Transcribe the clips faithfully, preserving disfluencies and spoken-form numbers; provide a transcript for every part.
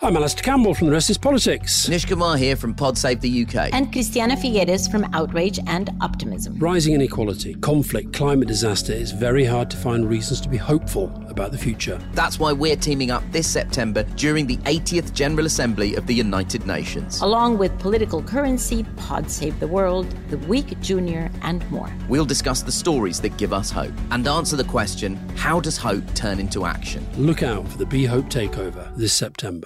I'm Alistair Campbell from The Rest is Politics. Nish Kumar here from PodSave the U K. And Christiana Figueres from Outrage and Optimism. Rising inequality, conflict, climate disaster, it's very hard to find reasons to be hopeful about the future. That's why we're teaming up this September during the eightieth General Assembly of the United Nations. Along with Political Currency, Pod Save the World, The Week Junior, and more. We'll discuss the stories that give us hope and answer the question, how does hope turn into action? Look out for the Be Hope Takeover this September.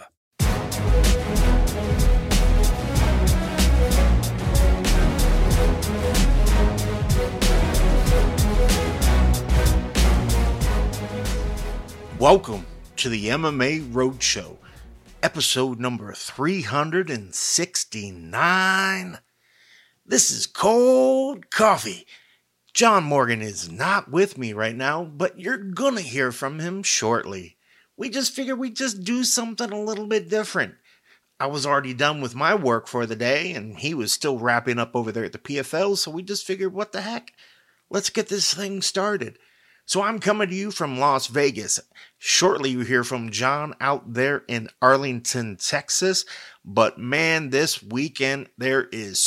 Welcome to the M M A Roadshow, episode number three hundred sixty-nine. This is Cold Coffee. John Morgan is not with me right now, but you're gonna hear from him shortly. We just figured we'd just do something a little bit different. I was already done with my work for the day, and he was still wrapping up over there at the P F L, so we just figured, what the heck? Let's get this thing started. So I'm coming to you from Las Vegas. Shortly you hear from John out there in Arlington, Texas. But man, this weekend there is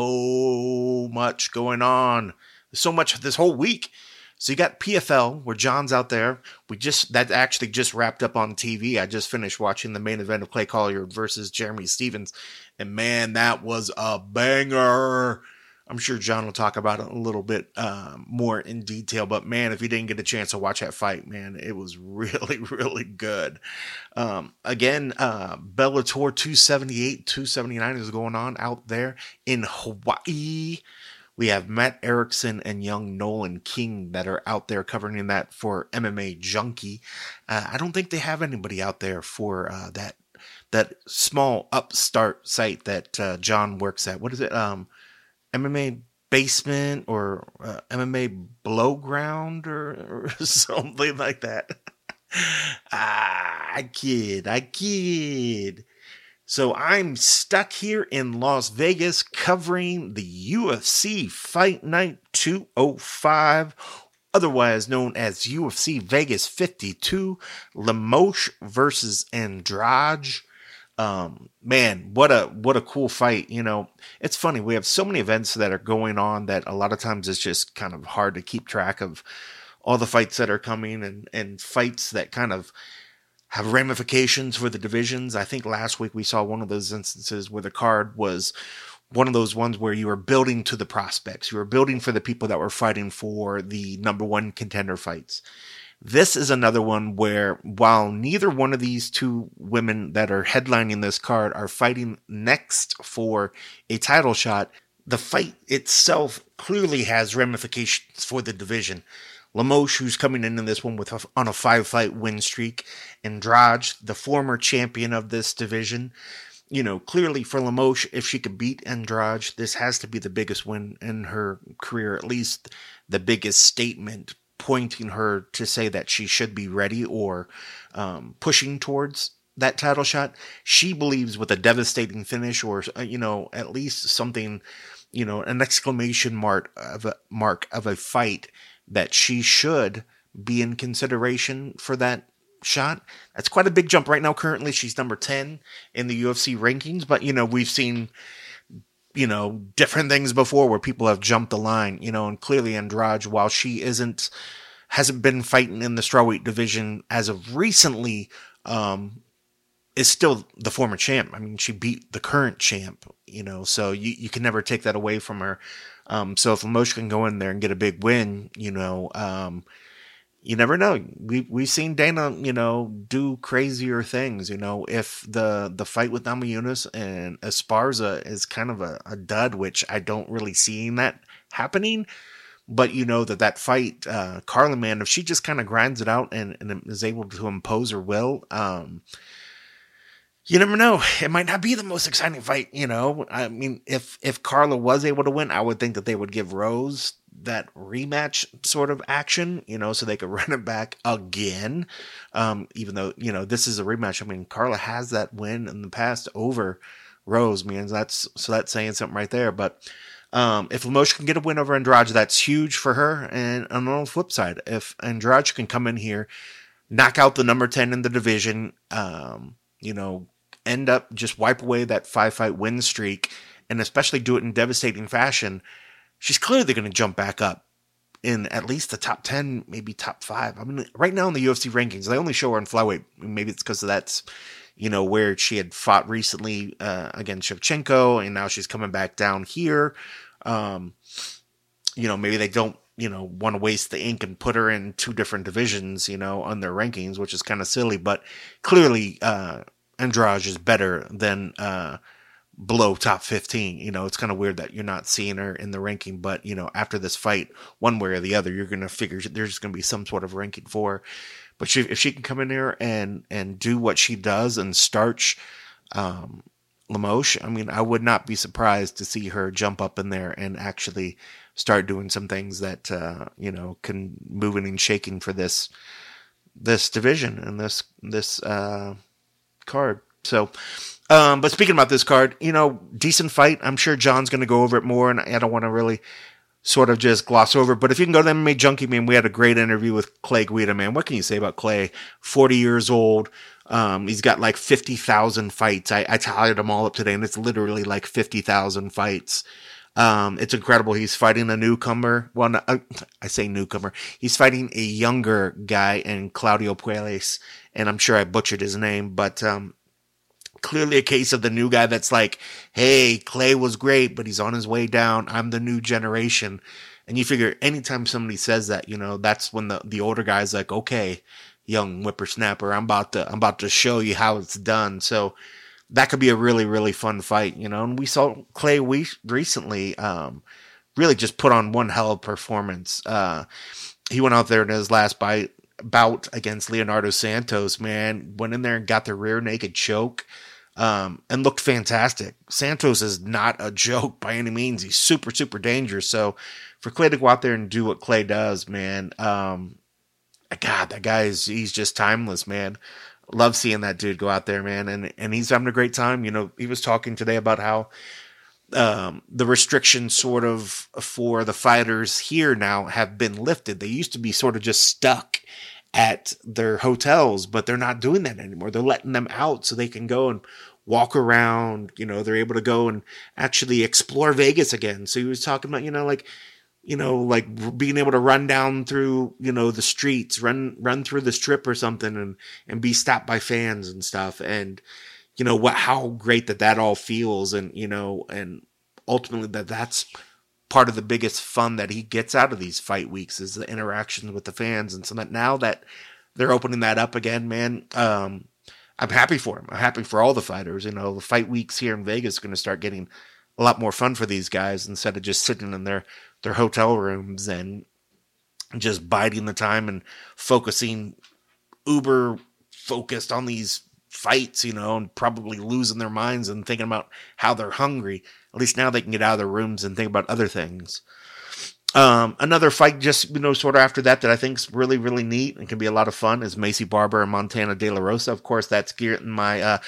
so much going on. So much this whole week. So you got P F L where John's out there. We just that actually just wrapped up on T V. I just finished watching the main event of Clay Collard versus Jeremy Stephens. And man, that was a banger. I'm sure John will talk about it a little bit uh, more in detail, but man, if you didn't get a chance to watch that fight, man, it was really, really good. Um, again, uh, Bellator two seventy-eight, two seventy-nine is going on out there in Hawaii. We have Matt Erickson and young Nolan King that are out there covering that for M M A Junkie. Uh, I don't think they have anybody out there for uh, that that small upstart site that uh, John works at. What is it? Um, M M A Basement or uh, M M A Blowground or, or something like that. ah, I kid, I kid. So I'm stuck here in Las Vegas covering the U F C Fight Night two oh five, otherwise known as U F C Vegas fifty-two, Lemos versus Andrade. Um, man, what a, what a cool fight. You know, it's funny. We have so many events that are going on that a lot of times it's just kind of hard to keep track of all the fights that are coming and, and fights that kind of have ramifications for the divisions. I think last week we saw one of those instances where the card was one of those ones where you were building to the prospects. You were building for the people that were fighting for the number one contender fights. This is another one where, while neither one of these two women that are headlining this card are fighting next for a title shot, the fight itself clearly has ramifications for the division. Lemos, who's coming in in this one with a, on a five-fight win streak. Andrade, the former champion of this division. You know, clearly for Lemos, if she could beat Andrade, this has to be the biggest win in her career, at least the biggest statement pointing her to say that she should be ready or um, pushing towards that title shot. She believes with a devastating finish or, uh, you know, at least something, you know, an exclamation mark of a mark of a fight that she should be in consideration for that shot. That's quite a big jump right now. Currently, she's number ten in the U F C rankings, but, you know, we've seen, you know, different things before where people have jumped the line, you know, and clearly Andrade, while she isn't, hasn't been fighting in the strawweight division as of recently, um, is still the former champ. I mean, she beat the current champ, you know, so you, you can never take that away from her. Um, so if Lemos can go in there and get a big win, you know, um, you never know. We we've seen Dana, you know, do crazier things. You know, if the the fight with Namajunas and Esparza is kind of a, a dud, which I don't really seeing that happening. But you know that that fight, uh, Carla, man, if she just kind of grinds it out and, and is able to impose her will, um, you never know. It might not be the most exciting fight. You know, I mean, if if Carla was able to win, I would think that they would give Rose that rematch sort of action, you know, so they could run it back again. Um, even though, you know, this is a rematch. I mean, Carla has that win in the past over Rose, man. That's, so that's saying something right there. But, um, if Lemos can get a win over Andrade, that's huge for her. And on the flip side, if Andrade can come in here, knock out the number ten in the division, um, you know, end up just wipe away that five fight win streak, and especially do it in devastating fashion, she's clearly going to jump back up in at least the top ten, maybe top five. I mean, right now in the U F C rankings, they only show her in flyweight. Maybe it's because that's, you know, where she had fought recently uh, against Shevchenko, and now she's coming back down here. Um, you know, maybe they don't, you know, want to waste the ink and put her in two different divisions, you know, on their rankings, which is kind of silly. But clearly, uh, Andrade is better than uh, below top fifteen. You know, it's kind of weird that you're not seeing her in the ranking, but, you know, after this fight, one way or the other, you're going to figure there's going to be some sort of ranking for her. But she, if she can come in there and, and do what she does and starch um, Limoges, I mean, I would not be surprised to see her jump up in there and actually start doing some things that, uh, you know, can moving and shaking for this, this division and this, this uh, card. So, Um, but speaking about this card, you know, decent fight. I'm sure John's going to go over it more, and I don't want to really sort of just gloss over it. But if you can go to the M M A Junkie, man, we had a great interview with Clay Guida, man. What can you say about Clay? forty years old. Um, he's got like fifty thousand fights. I, I tallied them all up today, and it's literally like fifty thousand fights. Um, it's incredible. He's fighting a newcomer. Well, no, I say newcomer. He's fighting a younger guy in Claudio Puelles, and I'm sure I butchered his name, but, um, clearly a case of the new guy that's like, hey, Clay was great, but he's on his way down. I'm the new generation. And you figure anytime somebody says that, you know, that's when the, the older guy's like, okay, young whippersnapper, I'm about to, I'm about to show you how it's done. So that could be a really, really fun fight, you know, and we saw Clay we recently, um, really just put on one hell of performance. Uh, he went out there in his last bite, bout against Leonardo Santos, man, went in there and got the rear naked choke. Um, and looked fantastic. Santos is not a joke by any means. He's super, super dangerous. So for Clay to go out there and do what Clay does, man, um, God, that guy is, he's just timeless, man. Love seeing that dude go out there, man. And, and he's having a great time. You know, he was talking today about how, um, the restrictions sort of for the fighters here now have been lifted. They used to be sort of just stuck at their hotels, but they're not doing that anymore. They're letting them out so they can go and walk around. You know, they're able to go and actually explore Vegas again. So he was talking about, you know, like, you know, like being able to run down through, you know, the streets, run, run through the strip or something and, and be stopped by fans and stuff. And, you know, what, how great that that all feels. And, you know, and ultimately that that's part of the biggest fun that he gets out of these fight weeks is the interactions with the fans. And so that now that they're opening that up again, man, um, I'm happy for him. I'm happy for all the fighters. You know, the fight weeks here in Vegas are going to start getting a lot more fun for these guys instead of just sitting in their, their hotel rooms and just biding the time and focusing uber focused on these fights, you know, and probably losing their minds and thinking about how they're hungry. At least now they can get out of their rooms and think about other things. Um, another fight just, you know, sort of after that that I think is really, really neat and can be a lot of fun is Maycee Barber and Montana De La Rosa. Of course, that's getting my uh,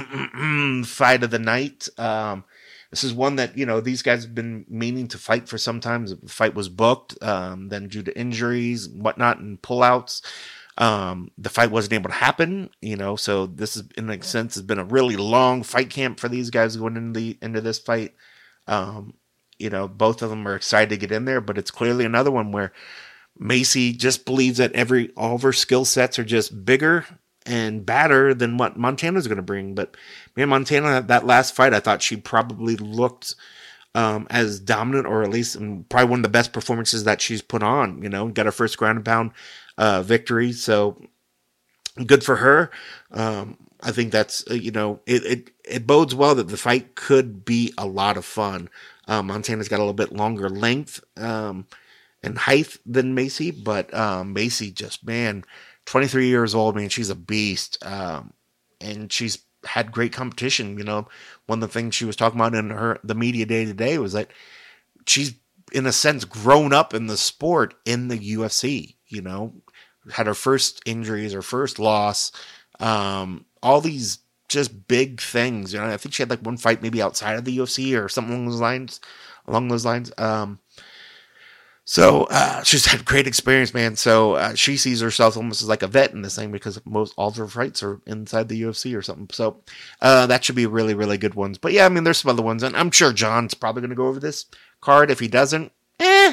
fight of the night. Um, this is one that, you know, these guys have been meaning to fight for some time. The fight was booked, um, then due to injuries and whatnot and pullouts. Um, the fight wasn't able to happen, you know, so this is, in a sense, has been a really long fight camp for these guys going into the, into this fight. Um, you know, both of them are excited to get in there, but it's clearly another one where Maycee just believes that every, all of her skill sets are just bigger and badder than what Montana's going to bring. But man, Montana, that last fight, I thought she probably looked, um, as dominant, or at least um, probably one of the best performances that she's put on, you know, got her first ground and pound Uh, victory. So good for her. Um, I think that's, uh, you know, it, it, it bodes well that the fight could be a lot of fun. Um, Montana's got a little bit longer length, um, and height than Maycee, but, um, Maycee just, man, twenty-three years old, man, she's a beast. Um, and she's had great competition. You know, one of the things she was talking about in her, the media day to day was that she's, in a sense, grown up in the sport in the U F C, you know, had her first injuries, her first loss, um, all these just big things. You know, I think she had like one fight maybe outside of the U F C or something along those lines, along those lines. Um, So uh, she's had great experience, man. So uh, she sees herself almost as like a vet in this thing because most all of her fights are inside the U F C or something. So uh, that should be really, really good ones. But yeah, I mean, there's some other ones, and I'm sure John's probably going to go over this card. If he doesn't, eh,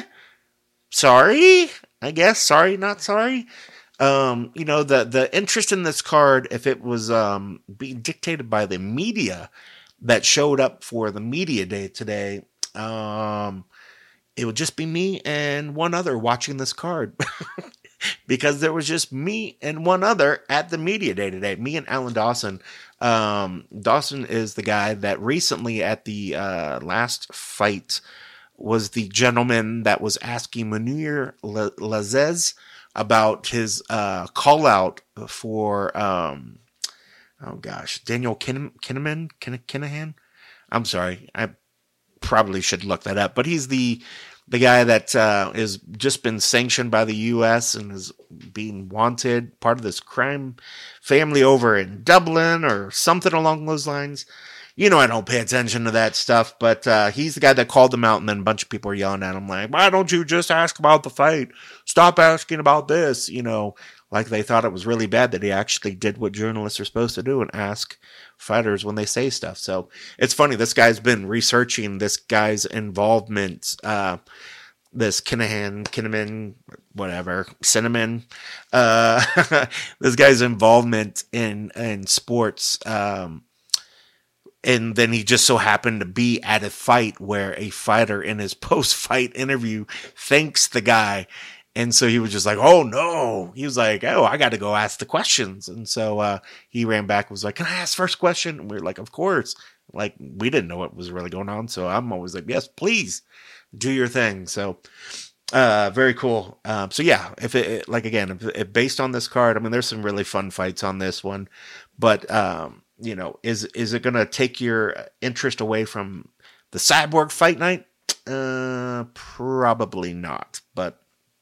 sorry, I guess. Sorry, not sorry. Um, you know, the the interest in this card, if it was um, being dictated by the media that showed up for the media day today, um. it would just be me and one other watching this card because there was just me and one other at the media day today. Me and Alan Dawson. Um, Dawson is the guy that recently at the uh, last fight was the gentleman that was asking Munir Lazzez about his uh, call out for, um, oh gosh, Daniel Kin- Kinnaman, Kin- Kinahan. I'm sorry. I probably should look that up, but he's the the guy that uh, is just been sanctioned by the U S and is being wanted, part of this crime family over in Dublin or something along those lines. You know, I don't pay attention to that stuff, but uh, he's the guy that called them out, and then a bunch of people are yelling at him like, why don't you just ask about the fight? Stop asking about this, you know, like they thought it was really bad that he actually did what journalists are supposed to do and ask fighters when they say stuff. So it's funny. This guy's been researching this guy's involvement, uh, this Kinahan, Kinnaman, whatever, Cinnamon, uh, this guy's involvement in, in sports. Um, and then he just so happened to be at a fight where a fighter in his post-fight interview thanks the guy. And so he was just like, oh, no. He was like, oh, I got to go ask the questions. And so uh, he ran back and was like, can I ask first question? And we were like, of course. Like, we didn't know what was really going on. So I'm always like, yes, please do your thing. So uh, very cool. Um, so, yeah, if it, like, again, if, if based on this card, I mean, there's some really fun fights on this one. But, um, you know, is, is it going to take your interest away from the Cyborg fight night? Uh, probably not. But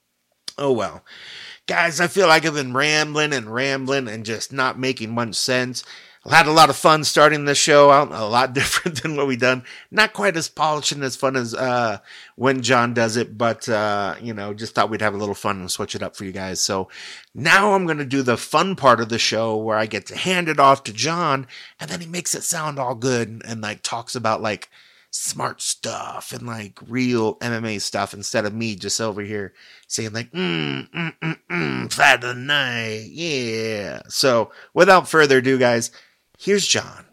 oh well. Guys, I feel like I've been rambling and rambling and just not making much sense. I've had a lot of fun starting this show out, a lot different than what we've done. Not quite as polished and as fun as uh, when John does it, but, uh, you know, just thought we'd have a little fun and switch it up for you guys. So now I'm going to do the fun part of the show where I get to hand it off to John, and then he makes it sound all good and, and like, talks about, like, smart stuff and like real M M A stuff instead of me just over here saying like, mm, mm, mm, mm, fight of the night. Yeah. So without further ado, guys, here's John.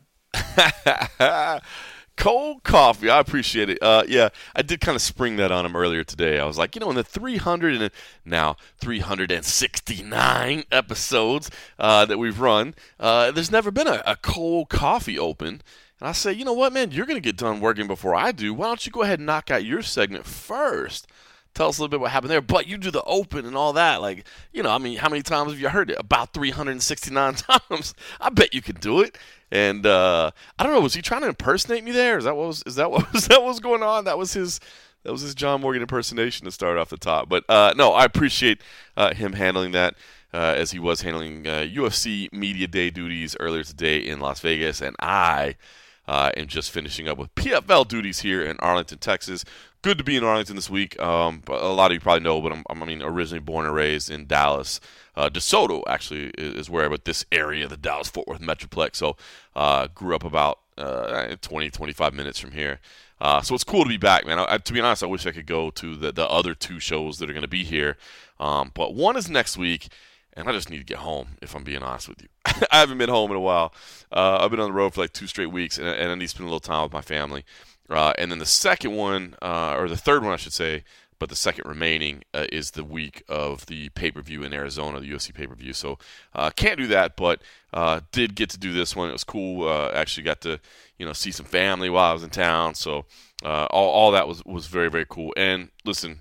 Cold coffee. I appreciate it. Uh, yeah, I did kind of spring that on him earlier today. I was like, you know, in the three hundred and now three hundred sixty-nine episodes uh, that we've run, uh, there's never been a, a cold coffee open. And I say, you know what, man, you're going to get done working before I do. Why don't you go ahead and knock out your segment first? Tell us a little bit what happened there. But you do the open and all that. Like, you know, I mean, how many times have you heard it? About three hundred sixty-nine times. I bet you could do it. And uh, I don't know, was he trying to impersonate me there? Is that what was, is that what was, that what was going on? That was his that was his John Morgan impersonation to start off the top. But uh, no, I appreciate uh, him handling that. Uh, as he was handling uh, U F C Media Day duties earlier today in Las Vegas. And I uh, am just finishing up with P F L duties here in Arlington, Texas. Good to be in Arlington this week. Um, a lot of you probably know, but I'm, I mean, originally born and raised in Dallas. Uh, DeSoto, actually, is where, but this area, the Dallas-Fort Worth Metroplex. So uh, grew up about uh, twenty, twenty-five minutes from here. Uh, so it's cool to be back, man. I, to be honest, I wish I could go to the, the other two shows that are going to be here. Um, but one is next week. And I just need to get home, if I'm being honest with you. I haven't been home in a while. Uh, I've been on the road for like two straight weeks, and, and I need to spend a little time with my family. Uh, and then the second one, uh, or the third one, I should say, but the second remaining uh, is the week of the pay-per-view in Arizona, the U F C pay-per-view. So uh, can't do that, but uh, did get to do this one. It was cool. Uh, actually got to, you know, see some family while I was in town. So uh, all, all that was, was very, very cool. And listen,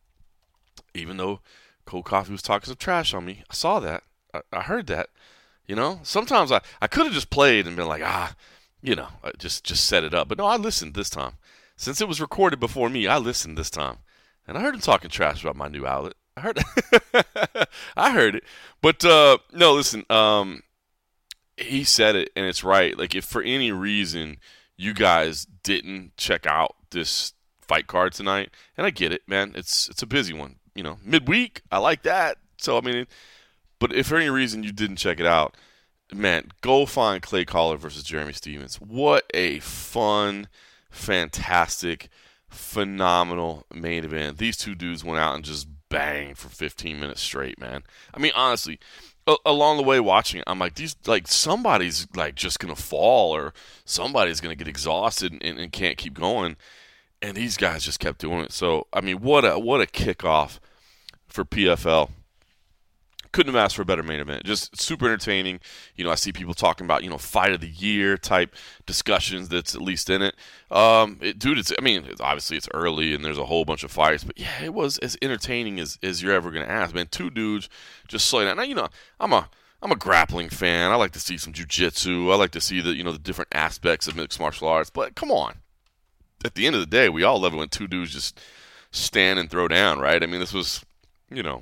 even though Cold Coffee was talking some trash on me, I saw that. I, I heard that. You know, sometimes I, I could have just played and been like, ah, you know, just, just set it up. But no, I listened this time. Since it was recorded before me, I listened this time. And I heard him talking trash about my new outlet. I heard it. I heard it. But, uh, no, listen, um, he said it, and it's right. Like, if for any reason you guys didn't check out this fight card tonight, and I get it, man. It's it's a busy one. You know, midweek, I like that. So, I mean, but if for any reason you didn't check it out, man, go find Clay Collard versus Jeremy Stephens. What a fun, fantastic, phenomenal main event. These two dudes went out and just banged for fifteen minutes straight, man. I mean, honestly, a- along the way watching it, I'm like, these, like, somebody's, like, just going to fall or somebody's going to get exhausted and, and can't keep going. And these guys just kept doing it. So, I mean, what a what a kickoff for P F L. Couldn't have asked for a better main event. Just super entertaining. You know, I see people talking about, you know, fight of the year type discussions that's at least in it. Um, it dude, it's, I mean, it's, obviously it's early and there's a whole bunch of fights, but yeah, it was as entertaining as, as you're ever going to ask, man. Two dudes just slaying out. Now, you know, I'm a I'm a grappling fan. I like to see some jiu-jitsu. I like to see the, you know, the different aspects of mixed martial arts, but come on. At the end of the day, we all love it when two dudes just stand and throw down, right? I mean, this was, you know,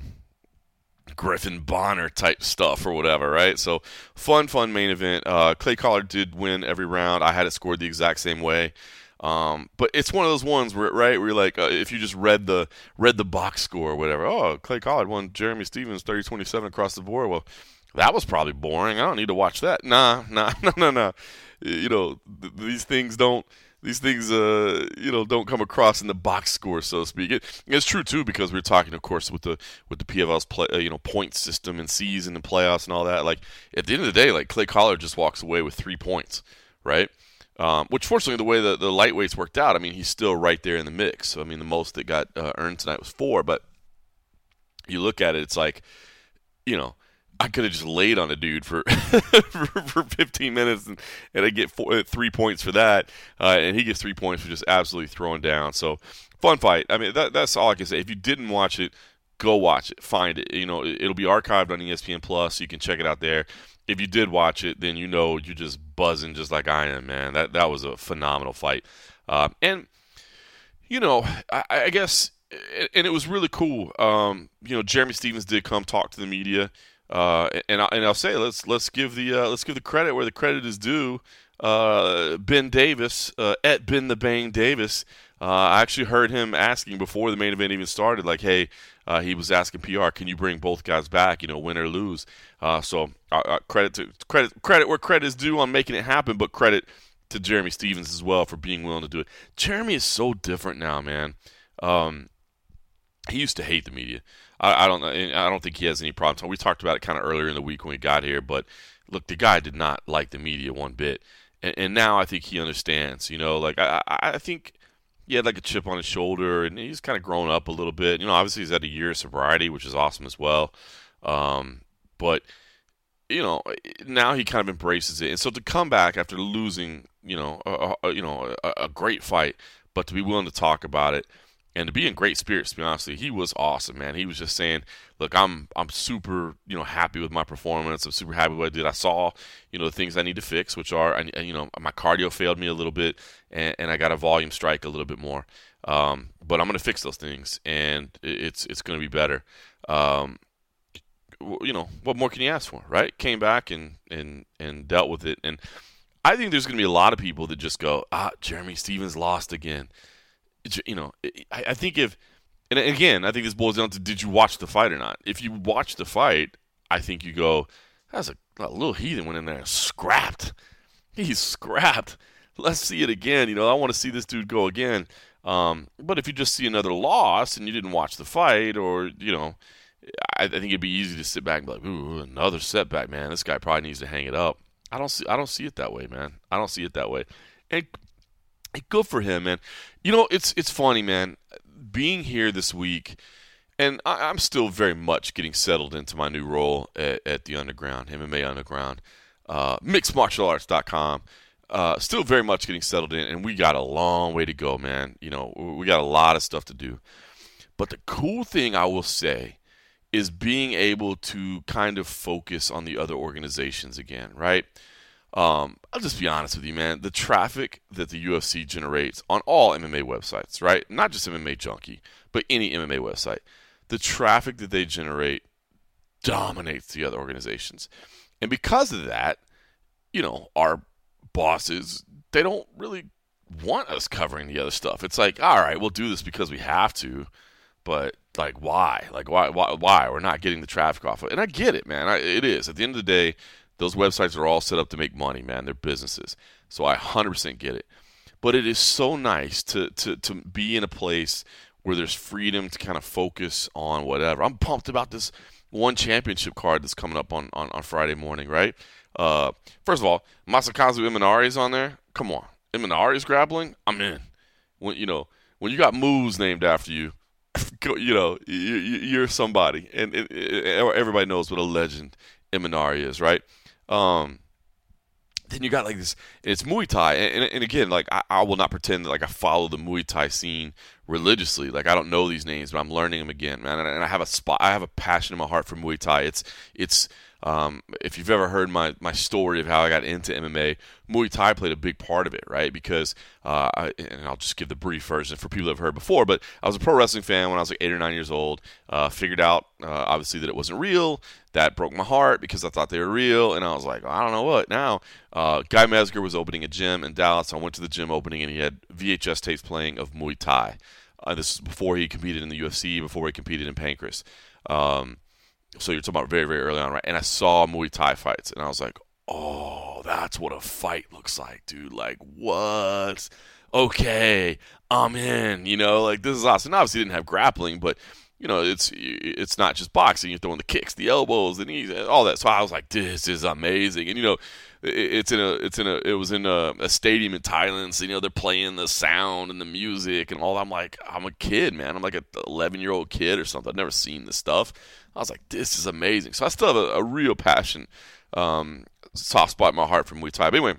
Griffin Bonner type stuff or whatever, right? So fun, fun main event. Uh, Clay Collard did win every round. I had it scored the exact same way. Um, but it's one of those ones where, right, where you're like, uh, if you just read the read the box score or whatever, oh, Clay Collard won Jeremy Stephens thirty twenty-seven across the board. Well, that was probably boring. I don't need to watch that. Nah, nah, no, no, no. You know, th- these things don't. These things, uh, you know, don't come across in the box score, so to speak. It, it's true too because we're talking, of course, with the with the P F L's play, uh, you know, point system and season and playoffs and all that. Like at the end of the day, like Clay Collard just walks away with three points, right? Um, which, fortunately, the way the, the lightweights worked out, I mean, he's still right there in the mix. So I mean, the most that got uh, earned tonight was four. But you look at it, it's like, you know, I could have just laid on a dude for for, for fifteen minutes and, and I get four, three points for that, uh, and he gets three points for just absolutely throwing down. So fun fight. I mean, that, that's all I can say. If you didn't watch it, go watch it. Find it. You know, it'll be archived on E S P N Plus, so you can check it out there. If you did watch it, then you know you're just buzzing just like I am, man. That that was a phenomenal fight, uh, and you know, I, I guess, and it was really cool. Um, you know, Jeremy Stephens did come talk to the media. Uh, and I, and I'll say let's let's give the uh, let's give the credit where the credit is due. Uh, Ben Davis uh, at Ben the Bang Davis. Uh, I actually heard him asking before the main event even started, like, hey, uh, he was asking P R, can you bring both guys back? You know, win or lose. Uh, so uh, uh, credit to credit credit where credit is due on making it happen, but credit to Jeremy Stephens as well for being willing to do it. Jeremy is so different now, man. Um, he used to hate the media. I, I don't I don't think he has any problems. We talked about it kind of earlier in the week when we got here, but look, the guy did not like the media one bit, and, and now I think he understands. You know, like I, I think he had like a chip on his shoulder, and he's kind of grown up a little bit. You know, obviously he's had a year of sobriety, which is awesome as well. Um, but you know, now he kind of embraces it, and so to come back after losing, you know, a, a, you know, a, a great fight, but to be willing to talk about it. And to be in great spirits, to be honest with you, he was awesome, man. He was just saying, look, I'm I'm super, you know, happy with my performance. I'm super happy with what I did. I saw, you know, the things I need to fix, which are, you know, my cardio failed me a little bit, and, and I got a volume strike a little bit more. Um, but I'm going to fix those things, and it's it's going to be better. Um, you know, what more can you ask for, right? Came back and, and, and dealt with it. And I think there's going to be a lot of people that just go, ah, Jeremy Stephens lost again. You know, I think if, and again, I think this boils down to, did you watch the fight or not? If you watch the fight, I think you go, that's a, a little heathen went in there and scrapped. He's scrapped. Let's see it again. You know, I want to see this dude go again. Um, but if you just see another loss and you didn't watch the fight, or, you know, I, I think it'd be easy to sit back and be like, ooh, another setback, man. This guy probably needs to hang it up. I don't see, I don't see it that way, man. I don't see it that way. And good for him, man. You know, it's it's funny, man. Being here this week, and I, I'm still very much getting settled into my new role at, at the Underground, M M A Underground, uh, mixed martial arts dot com. Uh, still very much getting settled in, and we got a long way to go, man. You know, we got a lot of stuff to do. But the cool thing I will say is being able to kind of focus on the other organizations again, right? Um, I'll just be honest with you, man. The traffic that the U F C generates on all M M A websites, right? Not just M M A Junkie, but any M M A website. The traffic that they generate dominates the other organizations. And because of that, you know, our bosses, they don't really want us covering the other stuff. It's like, all right, we'll do this because we have to, but like, why? Like, why? Why? Why? We're not getting the traffic off of it. And I get it, man. I, it is. At the end of the day, those websites are all set up to make money, man. They're businesses. So I one hundred percent get it. But it is so nice to, to, to be in a place where there's freedom to kind of focus on whatever. I'm pumped about this one championship card that's coming up on, on, on Friday morning, right? Uh, first of all, Masakazu Imanari is on there. Come on. Imanari's grappling? I'm in. When, you know, when you got moves named after you, you know, you're somebody. And it, it, everybody knows what a legend Imanari is, right? Um, then you got like this, and it's Muay Thai. And, and, and again, like I, I will not pretend that like I follow the Muay Thai scene religiously. Like I don't know these names, but I'm learning them again, man. And, and I have a spot, I have a passion in my heart for Muay Thai. It's, it's, Um, if you've ever heard my, my story of how I got into M M A, Muay Thai played a big part of it, right? Because, uh, I, and I'll just give the brief version for people that have heard before, but I was a pro wrestling fan when I was like eight or nine years old, uh, figured out, uh, obviously that it wasn't real. That broke my heart because I thought they were real, and I was like, I don't know what now. Uh, Guy Mesger was opening a gym in Dallas. I went to the gym opening, and he had V H S tapes playing of Muay Thai. Uh, this is before he competed in the U F C, before he competed in Pancrase. Um, So you're talking about very, very early on, right? And I saw Muay Thai fights, and I was like, oh, that's what a fight looks like, dude. Like, what? Okay, I'm in, you know? Like, this is awesome. And obviously, it didn't have grappling, but, you know, it's it's not just boxing. You're throwing the kicks, the elbows, the knees, all that. So I was like, this is amazing. And, you know, it's in a, it's in a, it was in a, a stadium in Thailand. So, you know, they're playing the sound and the music and all that. I'm like, I'm a kid, man. I'm like an eleven-year-old kid or something. I've never seen this stuff. I was like, this is amazing. So I still have a, a real passion, um, soft spot in my heart for Muay Thai. But anyway,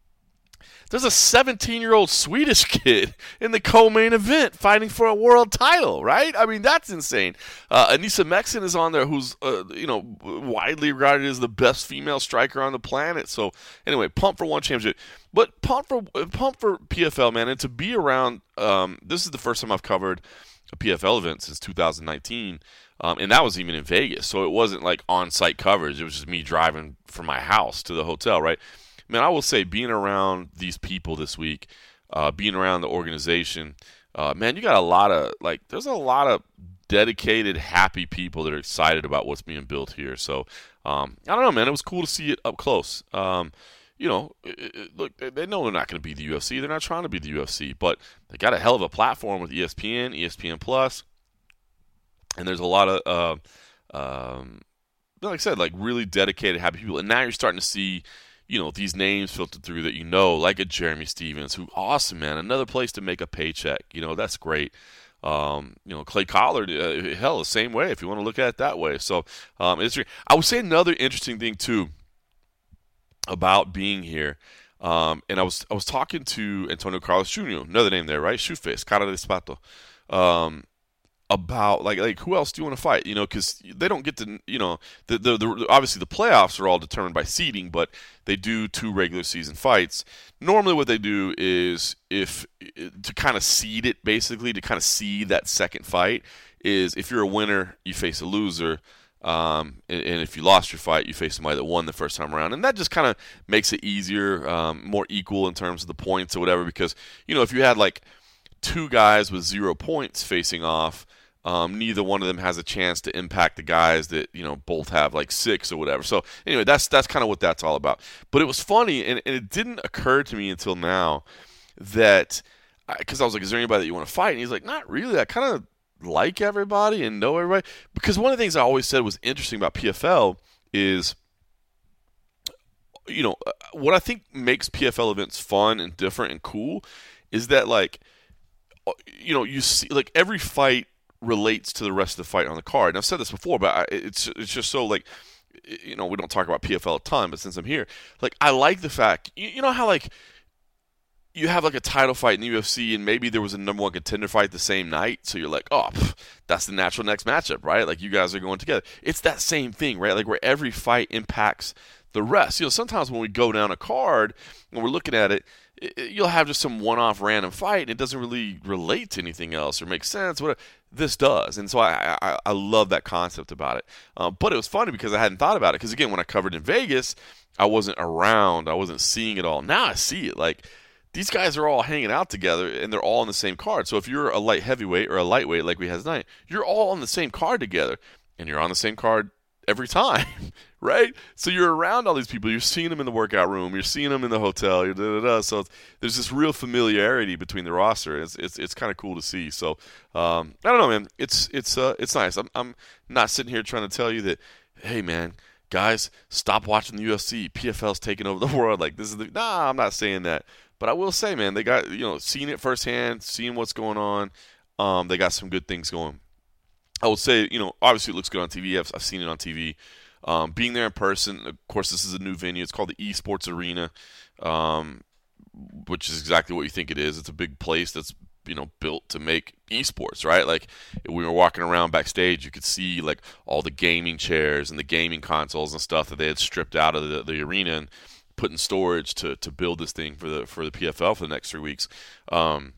there's a seventeen-year-old Swedish kid in the co-main event fighting for a world title, right? I mean, that's insane. Uh, Anissa Meksen is on there, who's, uh, you know, widely regarded as the best female striker on the planet. So anyway, pump for one championship. But pump for, pump for P F L, man. And to be around, um, this is the first time I've covered a P F L event since two thousand nineteen. Um, and that was even in Vegas, so it wasn't like on-site coverage. It was just me driving from my house to the hotel, right? Man, I will say being around these people this week, uh, being around the organization, uh, man, you got a lot of, like, there's a lot of dedicated, happy people that are excited about what's being built here. So, um, I don't know, man, it was cool to see it up close. Um, you know, it, it, look, they know they're not going to be the U F C. They're not trying to be the U F C, but they got a hell of a platform with E S P N, E S P N Plus. And there's a lot of, uh, um, like I said, like really dedicated, happy people. And now you're starting to see, you know, these names filtered through that you know, like a Jeremy Stevens, who, awesome, man, another place to make a paycheck. You know, that's great. Um, you know, Clay Collard, uh, hell, the same way, if you want to look at it that way. So um, it's, I would say another interesting thing, too, about being here. Um, and I was I was talking to Antonio Carlos Junior, another name there, right? Shoeface, Cara de Spato. Um about like like who else do you want to fight, you know, because they don't get to, you know, the, the the obviously the playoffs are all determined by seeding, but they do two regular season fights. Normally what they do is, if to kind of seed it, basically to kind of seed that second fight, is if you're a winner you face a loser, um and, and if you lost your fight you face somebody that won the first time around, and that just kind of makes it easier, um more equal in terms of the points or whatever, because, you know, if you had like two guys with zero points facing off, Um, neither one of them has a chance to impact the guys that, you know, both have like six or whatever. So anyway, that's that's kind of what that's all about. But it was funny, and, and it didn't occur to me until now that, because I was like, is there anybody that you want to fight? And he's like, not really. I kind of like everybody and know everybody. Because one of the things I always said was interesting about P F L is, you know, what I think makes P F L events fun and different and cool is that, like, you know, you see, like, every fight relates to the rest of the fight on the card. And I've said this before, but I, it's it's just so, like, you know, we don't talk about P F L a ton, but since I'm here, like, I like the fact, you, you know how, like, you have, like, a title fight in the U F C and maybe there was a number one contender fight the same night, so you're like, oh, pff, that's the natural next matchup, right? Like, you guys are going together. It's that same thing, right? Like, where every fight impacts the rest. You know, sometimes when we go down a card and we're looking at it, it you'll have just some one-off random fight and it doesn't really relate to anything else or make sense, whatever. This does, and so I, I, I love that concept about it. Um, but it was funny because I hadn't thought about it, because, again, when I covered in Vegas, I wasn't around. I wasn't seeing it all. Now I see it. Like, these guys are all hanging out together, and they're all on the same card. So if you're a light heavyweight or a lightweight like we had tonight, you're all on the same card together, and you're on the same card every time, right? So you're around all these people. You're seeing them in the workout room. You're seeing them in the hotel. You're da, da, da. So it's, there's this real familiarity between the roster. It's it's, it's kind of cool to see. So um, I don't know, man. It's it's uh, it's nice. I'm I'm not sitting here trying to tell you that, hey, man, guys, stop watching the U F C. P F L's taking over the world. Like this is the nah. I'm not saying that. But I will say, man, they got, you know, seeing it firsthand, seeing what's going on. Um, they got some good things going. I would say, you know, obviously it looks good on T V. I've, I've seen it on T V. Um, being there in person, of course, this is a new venue. It's called the Esports Arena, um, which is exactly what you think it is. It's a big place that's, you know, built to make esports, right? Like, we were walking around backstage, you could see, like, all the gaming chairs and the gaming consoles and stuff that they had stripped out of the, the arena and put in storage to to build this thing for the for the P F L for the next three weeks. Um,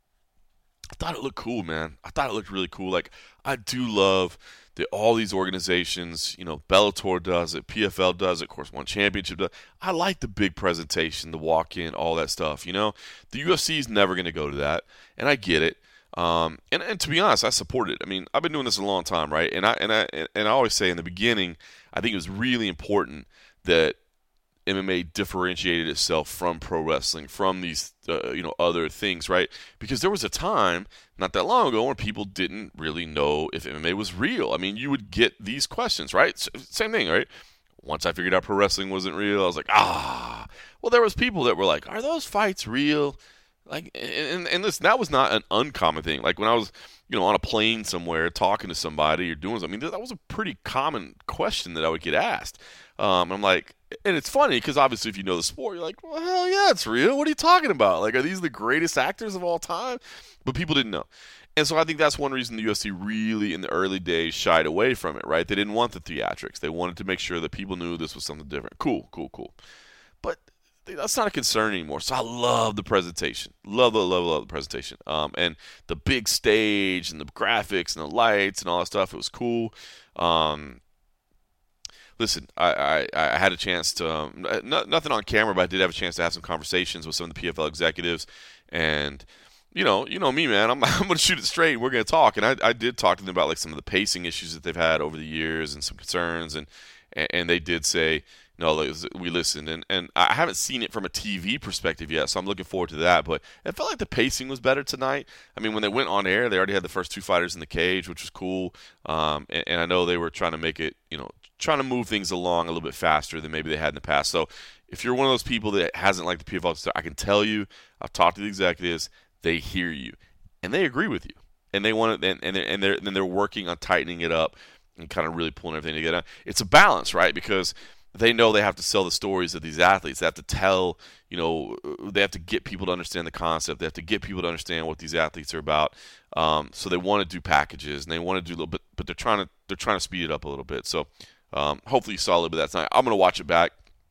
I thought it looked cool, man. I thought it looked really cool. Like, I do love that all these organizations, you know, Bellator does it, P F L does it, of course, One Championship does it. I like the big presentation, the walk-in, all that stuff, you know. The U F C is never going to go to that, and I get it. Um, and, and to be honest, I support it. I mean, I've been doing this a long time, right? And I and I and I always say in the beginning, I think it was really important that M M A differentiated itself from pro wrestling, from these uh, you know other things, right? Because there was a time not that long ago when people didn't really know if M M A was real. I mean, you would get these questions, right? S- same thing, right? Once I figured out pro wrestling wasn't real, I was like, ah. Well, there was people that were like, are those fights real? Like, and, and listen, that was not an uncommon thing. Like when I was, you know, on a plane somewhere talking to somebody or doing something, I mean, that was a pretty common question that I would get asked. Um, I'm like, and it's funny because obviously if you know the sport, you're like, well, hell yeah, it's real. What are you talking about? Like, are these the greatest actors of all time? But people didn't know. And so I think that's one reason the U F C really, in the early days, shied away from it, right? They didn't want the theatrics. They wanted to make sure that people knew this was something different. Cool, cool, cool. But that's not a concern anymore. So I love the presentation. Love, love, love, love the presentation. Um, and the big stage and the graphics and the lights and all that stuff. It was cool. Um, listen, I, I, I had a chance to, um, n- nothing on camera, but I did have a chance to have some conversations with some of the P F L executives. And, you know, you know me, man. I'm, I'm going to shoot it straight. And we're going to talk. And I, I did talk to them about like some of the pacing issues that they've had over the years and some concerns. And, and they did say, no, we listened, and, and I haven't seen it from a T V perspective yet, so I'm looking forward to that. But it felt like the pacing was better tonight. I mean, when they went on air, they already had the first two fighters in the cage, which was cool. Um, and, and I know they were trying to make it, you know, trying to move things along a little bit faster than maybe they had in the past. So if you're one of those people that hasn't liked the P F L, I can tell you, I've talked to the executives, they hear you, and they agree with you, and they want it, and, and they're and they're and they're working on tightening it up and kind of really pulling everything together. It's a balance, right? Because they know they have to sell the stories of these athletes. They have to tell, you know, they have to get people to understand the concept. They have to get people to understand what these athletes are about. Um, so they want to do packages and they want to do a little bit, but they're trying to they're trying to speed it up a little bit. So um, hopefully you saw a little bit of that tonight. I'm going to watch it back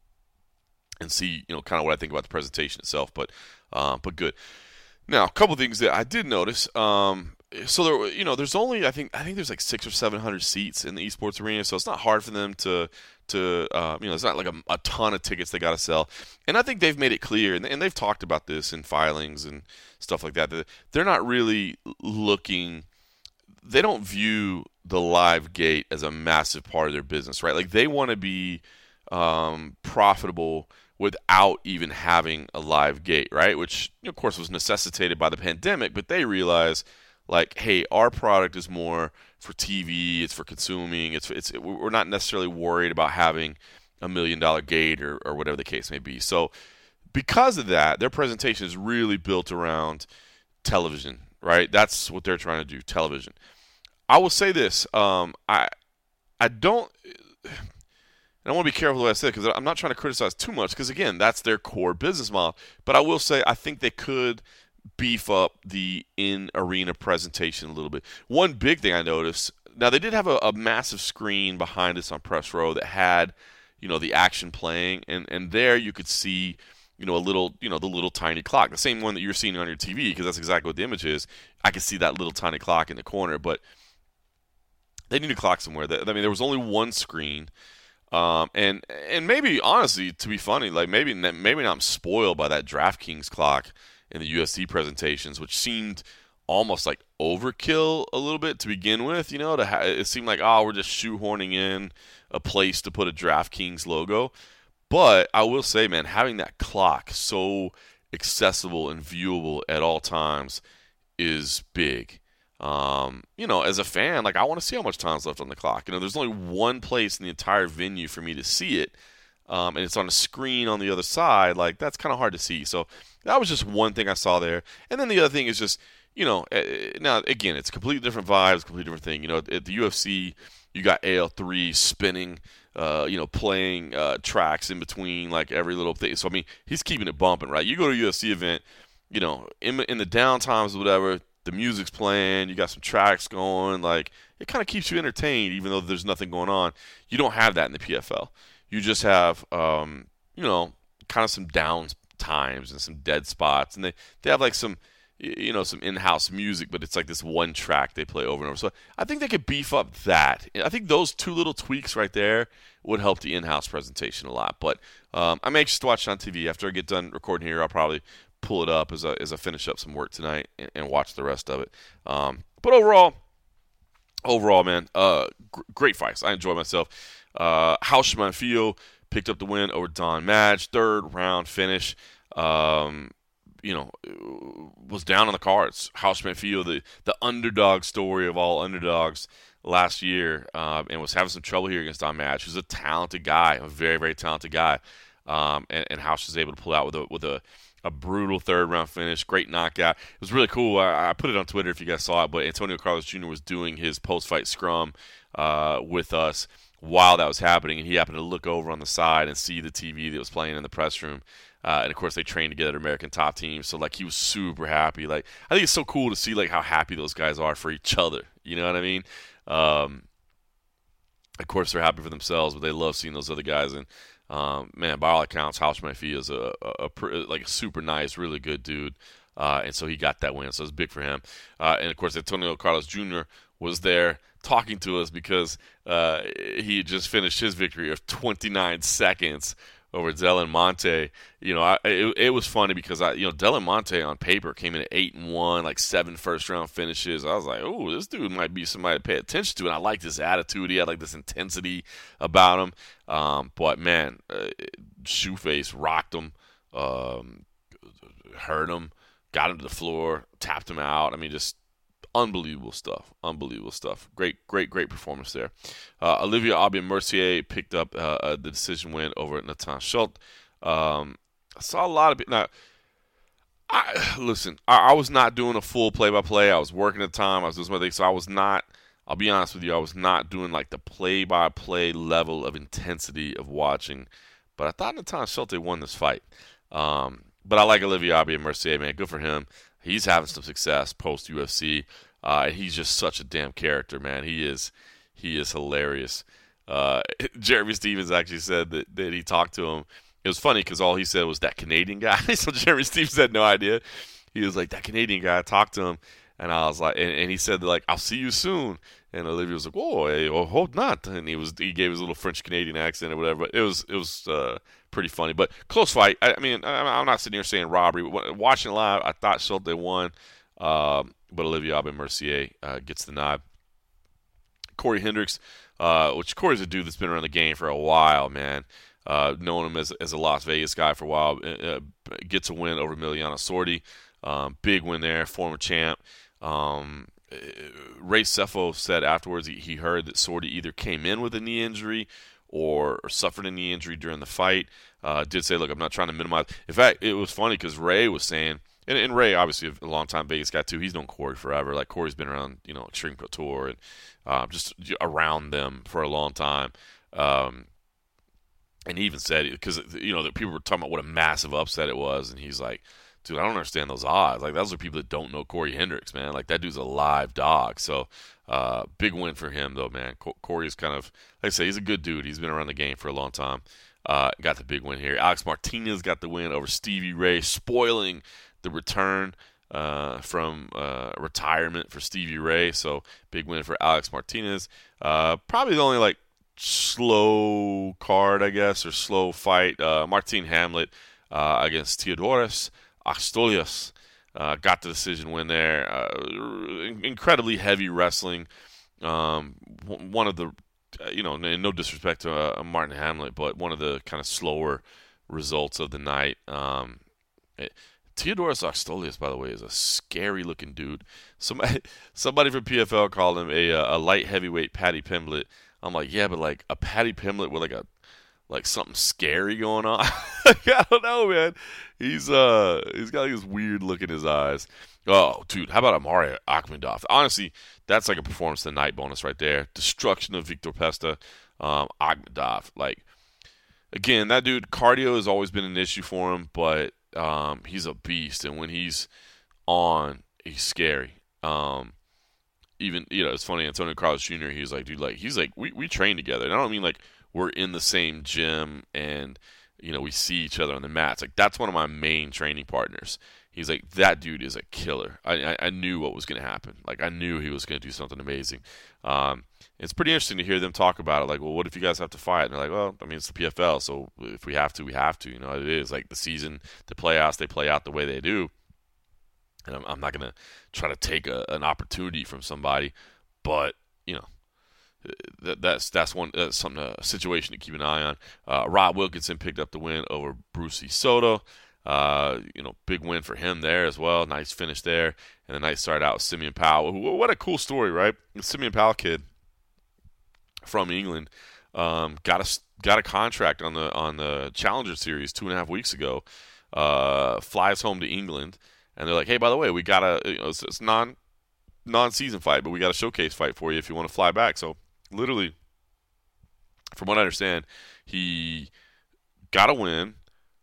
and see, you know, kind of what I think about the presentation itself. But uh, but good. Now, a couple of things that I did notice. Um, so there, you know, there's only I think I think there's like six or seven hundred seats in the esports arena, so it's not hard for them to. to uh, you know, it's not like a, a ton of tickets they got to sell. And I think they've made it clear, and, and they've talked about this in filings and stuff like that, that they're not really looking, they don't view the live gate as a massive part of their business, right? Like they want to be um, profitable without even having a live gate, right? Which, of course, was necessitated by the pandemic, but they realize, like, hey, our product is more for T V, it's for consuming, it's it's we're not necessarily worried about having a million dollar gate or, or whatever the case may be. So because of that, their presentation is really built around television, right? That's what they're trying to do, television. I will say this, um, I I don't, and I want to be careful what I say because I'm not trying to criticize too much because, again, that's their core business model. But I will say I think they could beef up the in-arena presentation a little bit. One big thing I noticed, now they did have a, a massive screen behind us on press row that had, you know, the action playing, and, and there you could see, you know, a little, you know, the little tiny clock, the same one that you're seeing on your T V, because that's exactly what the image is. I could see that little tiny clock in the corner, but they need a clock somewhere. I mean, there was only one screen. Um, and and maybe honestly, to be funny, like maybe maybe I'm spoiled by that DraftKings clock in the U F C presentations, which seemed almost like overkill a little bit to begin with. You know, to ha- it seemed like, oh, we're just shoehorning in a place to put a DraftKings logo. But I will say, man, having that clock so accessible and viewable at all times is big. Um, you know, as a fan, like I want to see how much time's left on the clock. You know, there's only one place in the entire venue for me to see it, um, and it's on a screen on the other side. Like that's kind of hard to see. So that was just one thing I saw there. And then the other thing is just, you know, now again, it's completely different vibes, completely different thing. You know, at the U F C, you got A L three spinning, uh, you know, playing uh, tracks in between like every little thing. So I mean, he's keeping it bumping, right? You go to a U F C event, you know, in in the downtimes or whatever. The music's playing, you got some tracks going, like it kind of keeps you entertained even though there's nothing going on. You don't have that in the P F L. You just have, um, you know, kind of some down times and some dead spots. And they, they have like some, you know, some in-house music, but it's like this one track they play over and over. So I think they could beef up that. I think those two little tweaks right there would help the in-house presentation a lot. But um, I'm anxious to watch it on T V. After I get done recording here, I'll probably pull it up as I, as I finish up some work tonight and, and watch the rest of it. Um, but overall, overall, man, uh, gr- great fights. I enjoy myself. Uh, House Manfio picked up the win over Don Madge, third round finish. Um, you know, was down on the cards. House Manfio, the the underdog story of all underdogs last year, uh, and was having some trouble here against Don Madge, who's a talented guy, a very very talented guy. Um, and, and House was able to pull out with a with a A brutal third-round finish, great knockout. It was really cool. I, I put it on Twitter if you guys saw it, but Antonio Carlos Junior was doing his post-fight scrum uh, with us while that was happening, and he happened to look over on the side and see the T V that was playing in the press room. Uh, and, of course, they trained together at American Top Team, so, like, he was super happy. Like, I think it's so cool to see, like, how happy those guys are for each other. You know what I mean? Um, of course, they're happy for themselves, but they love seeing those other guys. And, Um, man, by all accounts, House Manfio is a, a, a like a super nice, really good dude, uh, and so he got that win. So it's big for him. Uh, and of course, Antonio Carlos Junior was there talking to us because uh, he had just finished his victory of twenty-nine seconds over Dylan Monte. You know, I, it, it was funny because I, you know, Dylan Monte on paper came in at eight and one, like seven first round finishes. I was like, oh, this dude might be somebody to pay attention to, and I liked his attitude. He had like this intensity about him. Um, but man, uh, Shoeface rocked him, um, hurt him, got him to the floor, tapped him out. I mean, just unbelievable stuff. Unbelievable stuff. Great, great, great performance there. Uh, Olivia Aubin-Mercier picked up uh, uh, the decision win over Natan Schulte. Um, I saw a lot of it. Now, I, listen, I, I was not doing a full play-by-play. I was working at the time. I was doing some other things, so I was not, I'll be honest with you, I was not doing like the play-by-play level of intensity of watching. But I thought Natan Schulte won this fight. Um, but I like Olivia Aubin-Mercier, man. Good for him. He's having some success post-U F C. Uh, he's just such a damn character, man. He is he is hilarious. Uh, Jeremy Stevens actually said that, that he talked to him. It was funny because all he said was that Canadian guy. So Jeremy Stevens had no idea. He was like, that Canadian guy. I talked to him. And I was like, and, and he said, like, I'll see you soon. And Olivia was like, oh, hey, oh, hope not. And he was he gave his little French Canadian accent or whatever. But it was it was uh, pretty funny. But close fight. I, I mean, I, I'm not sitting here saying robbery. Watching it live, I thought Schulte won. Um, but Olivia Aubin-Mercier uh, gets the nod. Corey Hendricks, uh, which Corey's a dude that's been around the game for a while, man. Uh, knowing him as, as a Las Vegas guy for a while, uh, gets a win over Emiliano Sordi. Um, big win there, former champ. Um, Ray Sefo said afterwards he, he heard that Sordi either came in with a knee injury or, or suffered a knee injury during the fight. Uh, did say, look, I'm not trying to minimize. In fact, it was funny because Ray was saying, and, and Ray, obviously a long-time Vegas guy too, he's known Corey forever. Like, Corey's been around, you know, Extreme Couture and uh, just around them for a long time. Um, and he even said, because, you know, that people were talking about what a massive upset it was, and he's like, dude, I don't understand those odds. Like, those are people that don't know Corey Hendricks, man. Like, that dude's a live dog. So, uh, big win for him, though, man. Co- Corey's kind of, like I say, he's a good dude. He's been around the game for a long time. Uh, got the big win here. Alex Martinez got the win over Stevie Ray, spoiling the return uh, from uh, retirement for Stevie Ray. So, big win for Alex Martinez. Uh, probably the only, like, slow card, I guess, or slow fight. Uh, Martin Hamlet uh, against Theodoros Astolias. Uh, got the decision win there. Uh, incredibly heavy wrestling. Um, one of the, you know, no disrespect to uh, Martin Hamlet, but one of the kind of slower results of the night. Um, it, Theodoros Astolias, by the way, is a scary-looking dude. Somebody, somebody from P F L called him a a light heavyweight Paddy Pimblett. I'm like, yeah, but like a Paddy Pimblett with like a like something scary going on. I don't know, man. He's uh he's got like this weird look in his eyes. Oh, dude, how about Amari Akhmedov? Honestly, that's like a performance of the night bonus right there. Destruction of Victor Pesta. Um, Akhmedov, like, again, that dude, cardio has always been an issue for him, but um, he's a beast, and when he's on, he's scary. Um, even, you know, it's funny, Antonio Carlos Junior, he's like, dude, like, he's like, we, we train together. And I don't mean like we're in the same gym and, you know, we see each other on the mats. Like, that's one of my main training partners. He's like, that dude is a killer. I I, I knew what was going to happen. Like, I knew he was going to do something amazing. Um, it's pretty interesting to hear them talk about it. Like, well, what if you guys have to fight? And they're like, well, I mean, it's the P F L, so if we have to, we have to. You know, it is like the season, the playoffs, they play out the way they do. And I'm, I'm not going to try to take a, an opportunity from somebody, but, you know, That, that's that's one that's something a situation to keep an eye on. Uh, Rob Wilkinson picked up the win over Brucey Soto. Uh, you know, big win for him there as well. Nice finish there, and a nice start out with Simeon Powell. What a cool story, right? The Simeon Powell kid from England um, got a got a contract on the on the Challenger Series two and a half weeks ago. Uh, flies home to England, and they're like, hey, by the way, we got a you know, it's, it's non non-season fight, but we got a showcase fight for you if you want to fly back. So. Literally, from what I understand, he got a win,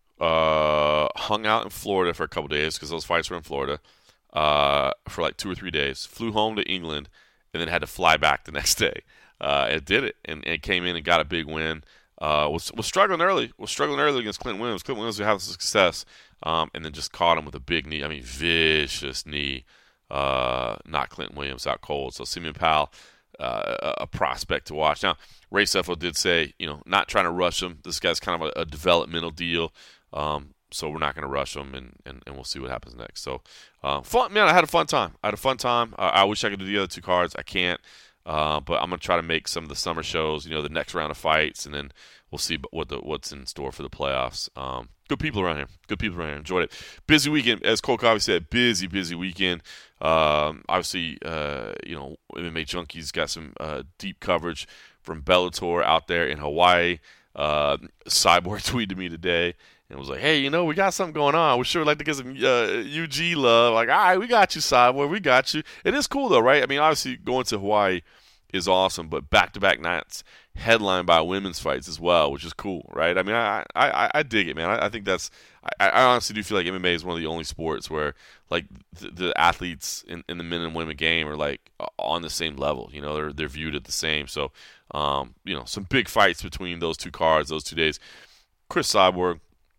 uh, hung out in Florida for a couple days because those fights were in Florida uh, for like two or three days, flew home to England, and then had to fly back the next day. Uh, and did it, and, and came in and got a big win. Uh, was was struggling early, was struggling early against Clint Williams. Clint Williams was having success, um, and then just caught him with a big knee. I mean, vicious knee. Uh, knocked Clint Williams out cold. So Simeon Powell. Uh, a prospect to watch. Now, Ray Sefo did say, you know, not trying to rush him. This guy's kind of a, a developmental deal, um, so we're not going to rush him, and, and, and we'll see what happens next. So, uh, fun, man, I had a fun time. I had a fun time. Uh, I wish I could do the other two cards. I can't, uh, but I'm going to try to make some of the summer shows, you know, the next round of fights, and then we'll see what the what's in store for the playoffs. Um, good people around here. Good people around here. Enjoyed it. Busy weekend, as Cole Coffey said, busy, busy weekend. Um, obviously, uh, you know, M M A Junkies got some uh, deep coverage from Bellator out there in Hawaii. Uh, Cyborg tweeted me today and was like, hey, you know, we got something going on. We sure would like to get some uh, U G love. Like, all right, we got you, Cyborg. We got you. It is cool, though, right? I mean, obviously, going to Hawaii is awesome, but back-to-back nights headlined by women's fights as well, which is cool, right? I mean, I I, I dig it, man. I, I think that's I, I honestly do feel like M M A is one of the only sports where, like, the, the athletes in, in the men and women game are, like, on the same level. You know, they're they're viewed at the same. So, um, you know, some big fights between those two cards, those two days. Chris Cyborg,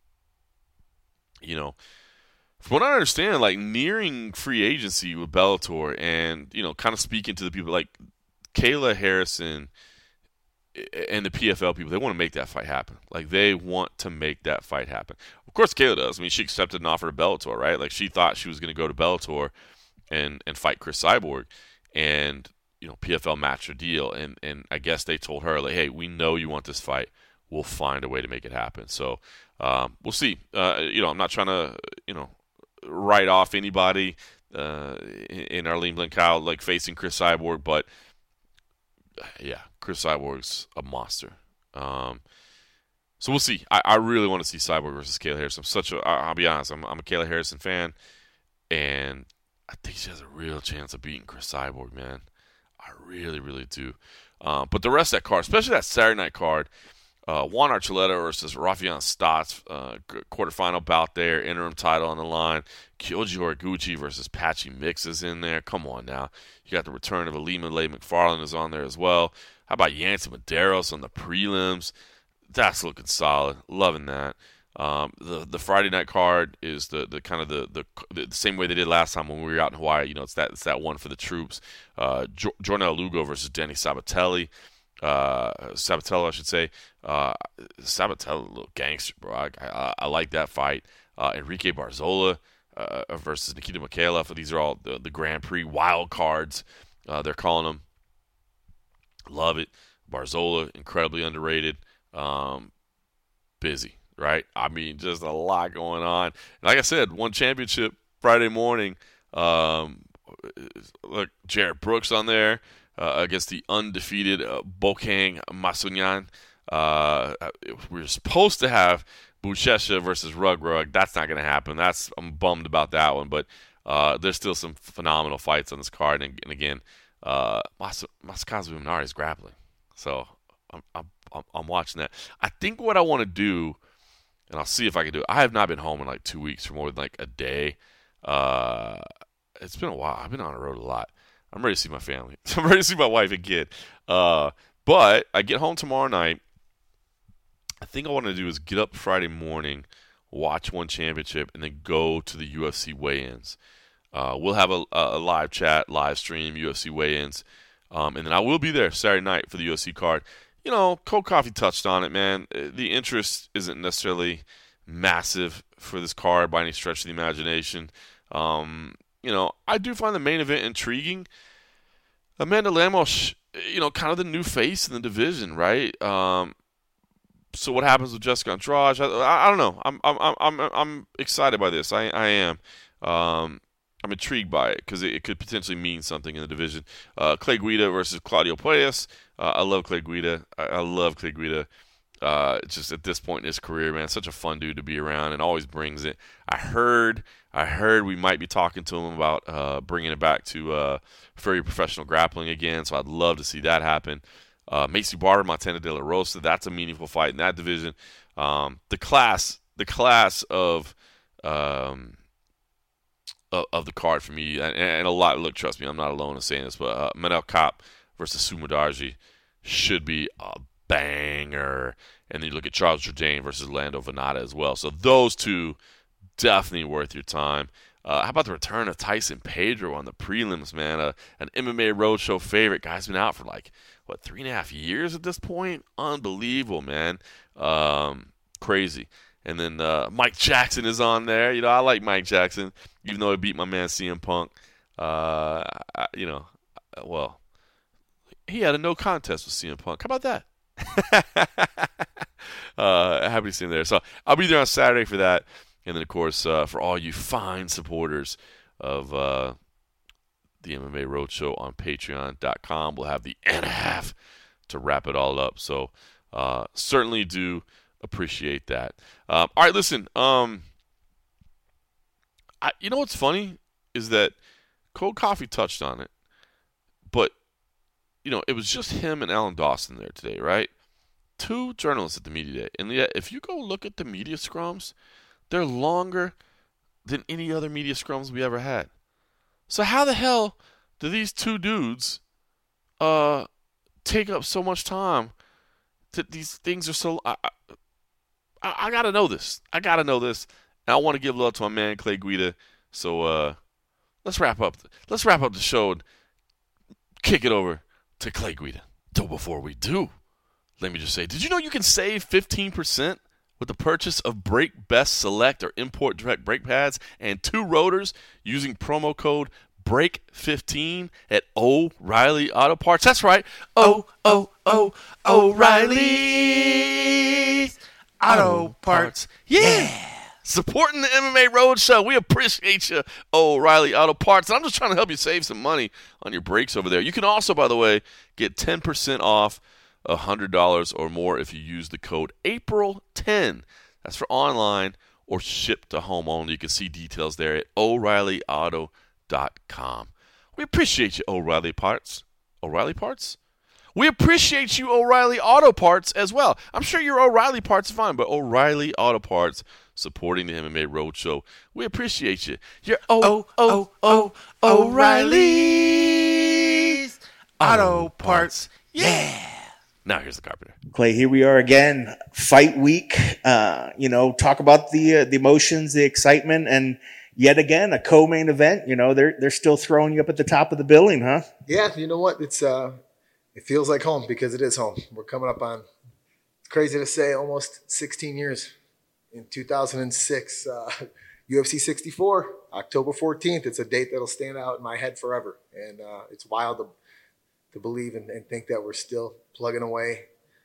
you know, from what I understand, like, nearing free agency with Bellator and, you know, kind of speaking to the people, like, Kayla Harrison and the P F L people, they want to make that fight happen. Like, they want to make that fight happen. Of course, Kayla does. I mean, she accepted an offer to Bellator, right? Like, she thought she was going to go to Bellator and and fight Chris Cyborg, and, you know, P F L matched her deal. And, and I guess they told her, like, hey, we know you want this fight. We'll find a way to make it happen. So, um, we'll see. Uh, you know, I'm not trying to, you know, write off anybody uh, in Arlene Blencow, like, facing Chris Cyborg, but yeah, Chris Cyborg's a monster. Um, so we'll see. I, I really want to see Cyborg versus Kayla Harrison. I'm such a, I'll be honest, I'm, I'm a Kayla Harrison fan, and I think she has a real chance of beating Chris Cyborg, man. I really, really do. Um, but the rest of that card, especially that Saturday night card, uh, Juan Archuleta versus Rafion Stotts, uh, quarterfinal bout there, interim title on the line. Kyoji Horiguchi versus Patchy Mix is in there. Come on now. You got the return of Alima Leigh McFarland is on there as well. How about Yancy Medeiros on the prelims? That's looking solid. Loving that. Um, the the Friday night card is the, the kind of the, the the same way they did last time when we were out in Hawaii. You know, it's that it's that one for the troops. Uh, jo- Jornal Lugo versus Denny Sabatelli. Uh, Sabatello, I should say. Uh, Sabatello, a little gangster, bro. I, I, I like that fight. Uh, Enrique Barzola uh, versus Nikita Mikhailov. These are all the, the Grand Prix wild cards. Uh, they're calling them. Love it. Barzola, incredibly underrated. Um, busy, right? I mean, just a lot going on. And like I said, one championship Friday morning. Um, look, Jared Brooks on there. Uh, against the undefeated uh, Bokang Masunyan. Uh, we were supposed to have Buchecha versus Rug Rug. That's not going to happen. That's I'm bummed about that one. But uh, there's still some phenomenal fights on this card. And, and again, uh, Mas- Masakazu Minari is grappling. So I'm, I'm, I'm watching that. I think what I want to do, and I'll see if I can do it. I have not been home in like two weeks for more than like a day. Uh, it's been a while. I've been on the road a lot. I'm ready to see my family. I'm ready to see my wife and kid. Uh, but I get home tomorrow night. I think I want to do is get up Friday morning, watch one championship, and then go to the U F C weigh-ins. Uh, we'll have a, a live chat, live stream, U F C weigh-ins. Um, and then I will be there Saturday night for the U F C card. You know, Cold Coffee touched on it, man. The interest isn't necessarily massive for this card by any stretch of the imagination. Um You know, I do find the main event intriguing. Amanda Lemos, you know, kind of the new face in the division, right? Um, so what happens with Jessica Andrade? I, I don't know. I'm I'm I'm I'm excited by this. I I am. Um, I'm intrigued by it because it, it could potentially mean something in the division. Uh, Clay Guida versus Claudio Puelles. Uh, I love Clay Guida. I, I love Clay Guida. Uh, just at this point in his career, man, such a fun dude to be around and always brings it. I heard, I heard we might be talking to him about uh, bringing it back to uh, Fury Professional Grappling again, so I'd love to see that happen. Uh, Macy Barber, Montana De La Rosa, that's a meaningful fight in that division. Um, the class, the class of um, of, of the card for me, and, and a lot. Look, trust me, I'm not alone in saying this, but uh, Manel Kape versus Sumudaerji should be a banger. And then you look at Charles Jourdain versus Lando Venata as well. So those two, definitely worth your time. Uh, how about the return of Tyson Pedro on the prelims, man? Uh, an M M A Roadshow favorite. Guy's been out for like, what, three and a half years at this point? Unbelievable, man. Um, crazy. And then uh, Mike Jackson is on there. You know, I like Mike Jackson, even though he beat my man C M Punk. Uh, I, you know, well, he had a no contest with C M Punk. How about that? uh, happy to see him there. So I'll be there on Saturday for that. And then, of course, uh, for all you fine supporters of uh, the M M A Roadshow on patreon dot com, we'll have the and a half to wrap it all up. So uh, certainly do appreciate that. Um, all right, listen. Um, I, you know what's funny is that Cold Coffee touched on it, but you know, it was just him and Alan Dawson there today, right? Two journalists at the media day. And yet, if you go look at the media scrums, they're longer than any other media scrums we ever had. So how the hell do these two dudes uh, take up so much time that these things are so... I, I, I got to know this. I got to know this. And I want to give love to my man, Clay Guida. So uh, let's wrap up. Let's wrap up the show and kick it over to Clay Guida. So before we do, let me just say, did you know you can save fifteen percent with the purchase of Brake Best Select or Import Direct brake pads and two rotors using promo code break fifteen at O'Reilly Auto Parts? That's right. Oh, oh, oh, O'Reilly Auto Parts. Yeah. Supporting the M M A Roadshow. We appreciate you, O'Reilly Auto Parts. And I'm just trying to help you save some money on your brakes over there. You can also, by the way, get ten percent off one hundred dollars or more if you use the code April ten. That's for online or ship to home only. You can see details there at O'Reilly Auto dot com. We appreciate you, O'Reilly Parts. O'Reilly Parts? We appreciate you, O'Reilly Auto Parts, as well. I'm sure your O'Reilly Parts is fine, but O'Reilly Auto Parts supporting the M M A Roadshow. We appreciate you. You're oh, oh, oh, oh, O'Reilly's Auto Parts. Yeah. Now here's the Carpenter. Clay, here we are again. Fight week. Uh, you know, talk about the uh, the emotions, the excitement, and yet again a co-main event. You know, they're they're still throwing you up at the top of the billing, huh? Yeah, you know what? It's uh, it feels like home because it is home. We're coming up on, it's crazy to say, almost sixteen years. In two thousand six, uh, U F C sixty-four, October fourteenth. It's a date that'll stand out in my head forever. And uh, it's wild to, to believe and, and think that we're still plugging away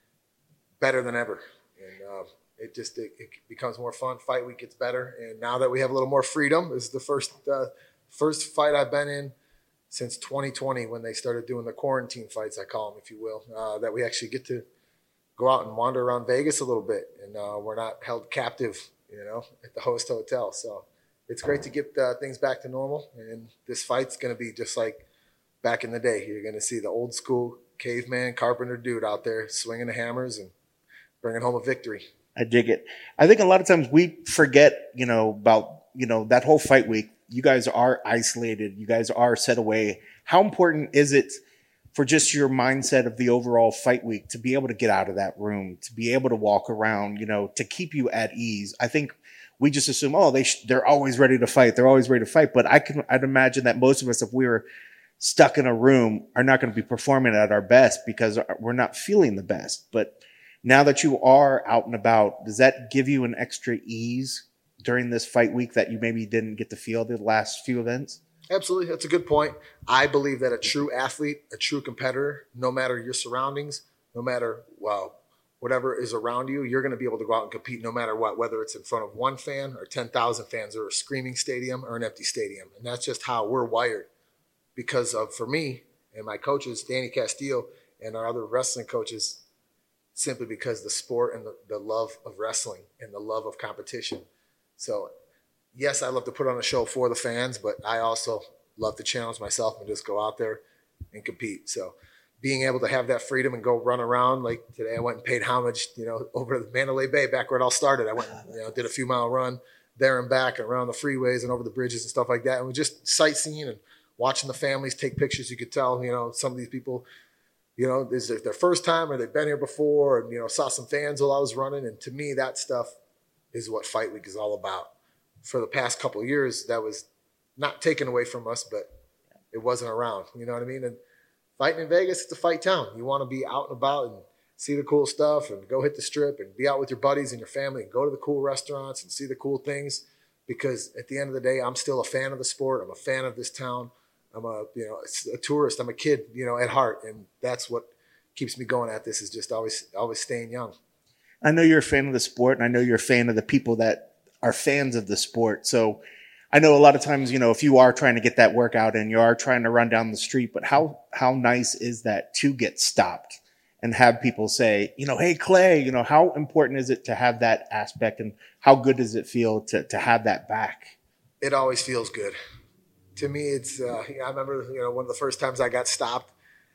better than ever. And uh, it just it, it becomes more fun. Fight week gets better. And now that we have a little more freedom, this is the first, uh, first fight I've been in since twenty twenty when they started doing the quarantine fights, I call them, if you will, uh, that we actually get to go out and wander around Vegas a little bit, and uh, we're not held captive, you know, at the host hotel. So it's great to get uh, things back to normal. And this fight's going to be just like back in the day. You're going to see the old school caveman carpenter dude out there swinging the hammers and bringing home a victory. I dig it. I think a lot of times we forget, you know, about, you know, that whole fight week. You guys are isolated. You guys are set away. How important is it for just your mindset of the overall fight week to be able to get out of that room, to be able to walk around, you know, to keep you at ease? I think we just assume, oh, they sh- they're always ready to fight. They're always ready to fight. But I can, I'd imagine that most of us, if we were stuck in a room, are not going to be performing at our best because we're not feeling the best. But now that you are out and about, does that give you an extra ease during this fight week that you maybe didn't get to feel the last few events? Absolutely. That's a good point. I believe that a true athlete, a true competitor, no matter your surroundings, no matter, well, whatever is around you, you're going to be able to go out and compete no matter what, whether it's in front of one fan or ten thousand fans or a screaming stadium or an empty stadium. And that's just how we're wired because of, for me and my coaches, Danny Castillo and our other wrestling coaches, simply because the sport and the, the love of wrestling and the love of competition. So yes, I love to put on a show for the fans, but I also love to challenge myself and just go out there and compete. So being able to have that freedom and go run around, like today I went and paid homage, you know, over to the Mandalay Bay, back where it all started. I went, you know, did a few mile run there and back and around the freeways and over the bridges and stuff like that. And we're just sightseeing and watching the families take pictures. You could tell, you know, some of these people, you know, this is their first time or they've been here before and, you know, saw some fans while I was running. And to me, that stuff is what Fight Week is all about. For the past couple of years, that was not taken away from us, but it wasn't around. You know what I mean? And fighting in Vegas, it's a fight town. You want to be out and about and see the cool stuff and go hit the strip and be out with your buddies and your family and go to the cool restaurants and see the cool things. Because at the end of the day, I'm still a fan of the sport. I'm a fan of this town. I'm a, you know, a tourist. I'm a kid, you know, at heart. And that's what keeps me going at this, is just always, always staying young. I know you're a fan of the sport, and I know you're a fan of the people that are fans of the sport. So I know a lot of times, you know, if you are trying to get that workout and you are trying to run down the street, but how, how nice is that to get stopped and have people say, you know, hey, Clay, you know, how important is it to have that aspect, and how good does it feel to, to have that back? It always feels good. To me, it's, uh, I remember, you know, one of the first times I got stopped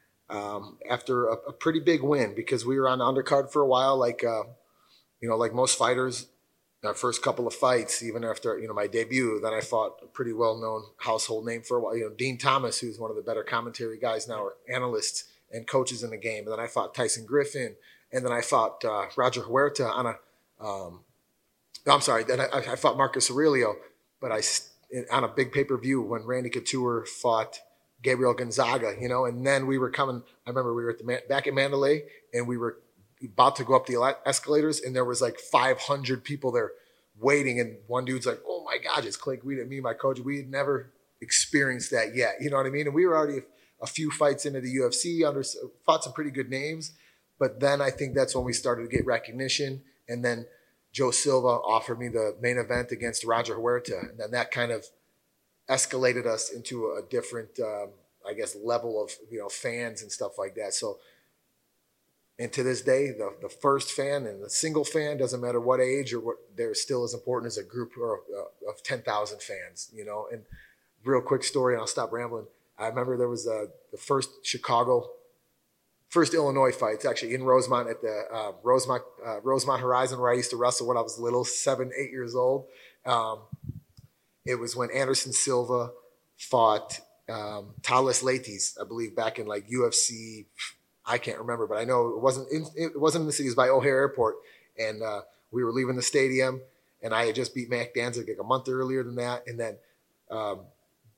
um, after a, a pretty big win, because we were on the undercard for a while, like, uh, you know, like most fighters. Our first couple of fights, even after, you know, my debut, then I fought a pretty well-known household name for a while. You know, Dean Thomas, who's one of the better commentary guys now, or analysts and coaches in the game. And then I fought Tyson Griffin, and then I fought uh, Roger Huerta on a. Um, no, I'm sorry, then I, I fought Marcus Aurelio, but I on a big pay-per-view when Randy Couture fought Gabriel Gonzaga. You know, and then we were coming. I remember we were at the back at Mandalay, and we were about to go up the escalators, and there was like five hundred people there waiting. And one dude's like, oh my God, it's Clay Guida, me and my coach. We had never experienced that yet. You know what I mean? And we were already a few fights into the U F C, under fought some pretty good names. But then I think that's when we started to get recognition. And then Joe Silva offered me the main event against Roger Huerta. And then that kind of escalated us into a different, um, I guess, level of, you know, fans and stuff like that. So, and to this day, the, the first fan and the single fan, doesn't matter what age or what, they're still as important as a group or, uh, of ten thousand fans, you know. And real quick story, and I'll stop rambling. I remember there was a, the first Chicago, first Illinois fight. It's actually in Rosemont at the uh, Rosemont, uh, Rosemont Horizon, where I used to wrestle when I was little, seven, eight years old. Um, it was when Anderson Silva fought um, Thales Leites, I believe, back in like U F C. I can't remember, but I know it wasn't in, it wasn't in the city. It was by O'Hare Airport. And uh, we were leaving the stadium, and I had just beat Mac Danzig like a month earlier than that. And then um,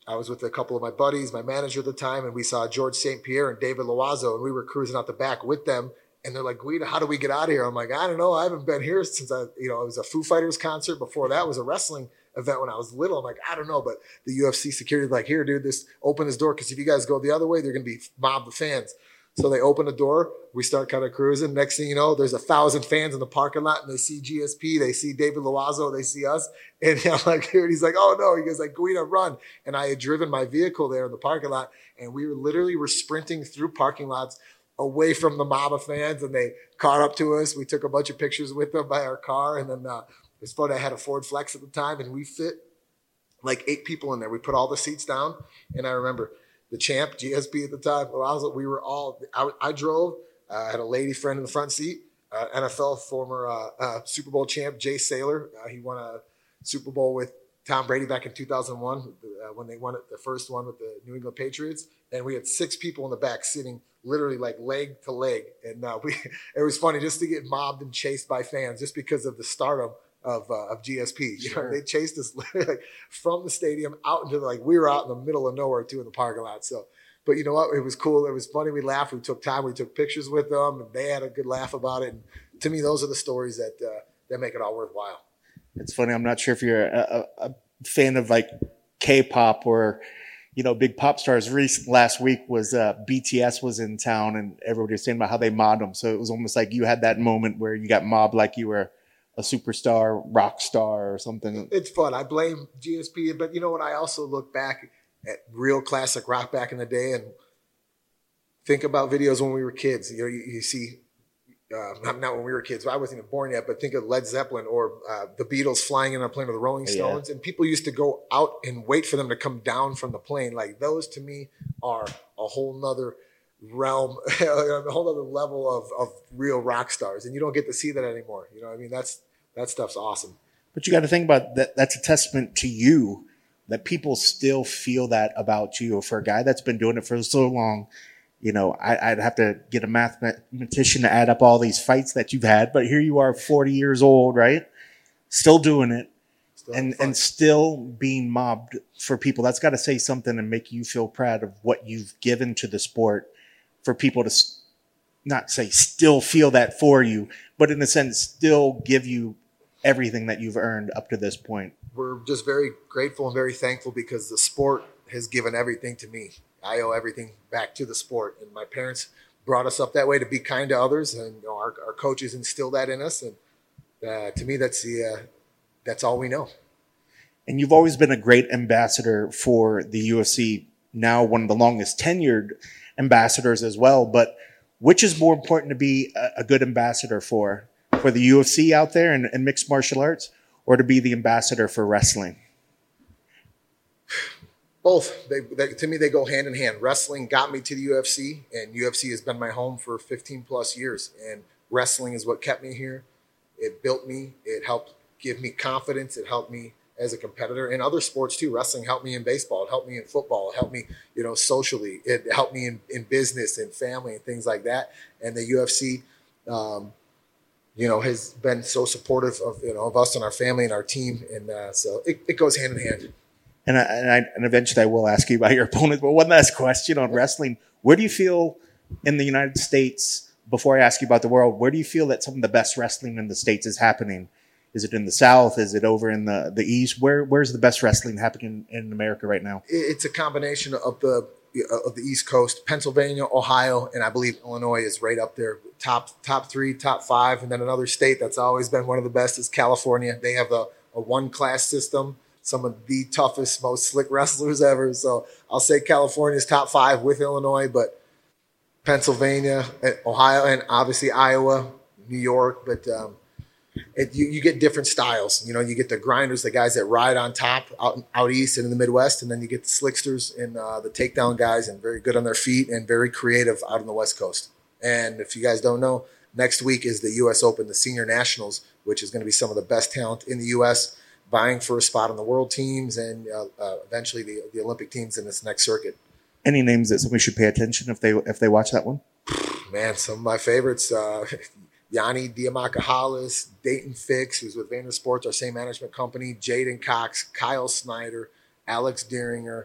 I was with a couple of my buddies, my manager at the time, and we saw George Saint Pierre and David Loiseau, and we were cruising out the back with them. And they're like, Guida, how do we get out of here? I'm like, I don't know. I haven't been here since I, you know, it was a Foo Fighters concert. Before that was a wrestling event when I was little. I'm like, I don't know. But the U F C security is like, here, dude, this open this door. Because if you guys go the other way, they're going to be mob the fans. So they open the door. We start kind of cruising. Next thing you know, there's a thousand fans in the parking lot, and they see G S P. They see David Loiseau. They see us. And I'm like, dude, he's like, oh, no. He goes like, Guida, run. And I had driven my vehicle there in the parking lot, and we were literally were sprinting through parking lots away from the mob of fans, and they caught up to us. We took a bunch of pictures with them by our car, and then uh, it was funny. I had a Ford Flex at the time, and we fit like eight people in there. We put all the seats down, and I remember the champ, G S P at the time, we were all, I, I drove, uh, I had a lady friend in the front seat, uh, N F L former uh, uh, Super Bowl champ, Jay Saylor. Uh, he won a Super Bowl with Tom Brady back in two thousand one uh, when they won it, the first one with the New England Patriots. And we had six people in the back sitting literally like leg to leg. And uh, we, it was funny just to get mobbed and chased by fans just because of the stardom of uh, of G S P. You Sure. know, they chased us literally like from the stadium out into the, like we were out in the middle of nowhere too in the parking lot. So, but you know what? It was cool. It was funny. We laughed. We took time. We took pictures with them, and they had a good laugh about it. And to me, those are the stories that uh, that make it all worthwhile. It's funny. I'm not sure if you're a, a, a fan of like K-pop or, you know, big pop stars. Recent last week was uh, B T S was in town, and everybody was saying about how they mobbed them. So it was almost like you had that moment where you got mobbed like you were a superstar, rock star, or something. It's fun. I blame G S P, but you know what? I also look back at real classic rock back in the day and think about videos when we were kids. You know, you, you see, uh, not, not when we were kids. I wasn't even born yet, but think of Led Zeppelin or uh, the Beatles flying in a plane with the Rolling Stones, yeah. And people used to go out and wait for them to come down from the plane. Like those, to me, are a whole nother realm, a whole other level of of real rock stars, and you don't get to see that anymore. You know what I mean? That's that stuff's awesome. But you got to think about that. That's a testament to you that people still feel that about you. For a guy that's been doing it for so long, you know, I, I'd have to get a mathematician to add up all these fights that you've had. But here you are, forty years old, right? Still doing it, still and and still being mobbed for people. That's got to say something and make you feel proud of what you've given to the sport. For people to not say still feel that for you, but in a sense, still give you everything that you've earned up to this point. We're just very grateful and very thankful because the sport has given everything to me. I owe everything back to the sport. And my parents brought us up that way to be kind to others. And you know, our, our coaches instilled that in us. And uh, to me, that's the uh, that's all we know. And you've always been a great ambassador for the U F C, now one of the longest tenured ambassadors as well. But which is more important to be a, a good ambassador for? For the U F C out there and, and mixed martial arts, or to be the ambassador for wrestling? Both. They, they, to me, they go hand in hand. Wrestling got me to the U F C, and U F C has been my home for fifteen plus years. And wrestling is what kept me here. It built me. It helped give me confidence. It helped me as a competitor in other sports too. Wrestling helped me in baseball. It helped me in football. It helped me, you know, socially. It helped me in, in business and family and things like that. And the U F C, um, you know, has been so supportive of, you know, of us and our family and our team. And uh, so it, it goes hand in hand. And I, and I, and eventually I will ask you about your opponent. But one last question on wrestling. Where do you feel in the United States, before I ask you about the world, where do you feel that some of the best wrestling in the States is happening? Is it in the South? Is it over in the, the East? Where Where's the best wrestling happening in, in America right now? It's a combination of the of the East Coast, Pennsylvania, Ohio, and I believe Illinois is right up there. Top top three, top five. And then another state that's always been one of the best is California. They have a, a one-class system, some of the toughest, most slick wrestlers ever. So I'll say California's top five with Illinois, but Pennsylvania, Ohio, and obviously Iowa, New York. But um, it, you, you get different styles. You know, you get the grinders, the guys that ride on top out, out east and in the Midwest, and then you get the slicksters and uh, the takedown guys, and very good on their feet and very creative out on the West Coast. And if you guys don't know, next week is the U S Open, the Senior Nationals, which is going to be some of the best talent in the U S vying for a spot on the world teams and uh, uh, eventually the, the Olympic teams in this next circuit. Any names that somebody should pay attention if they if they watch that one? Man, some of my favorites, uh, Yanni Diamakahalis, Dayton Fix, who's with Vayner Sports, our same management company, Jaden Cox, Kyle Snyder, Alex Deeringer.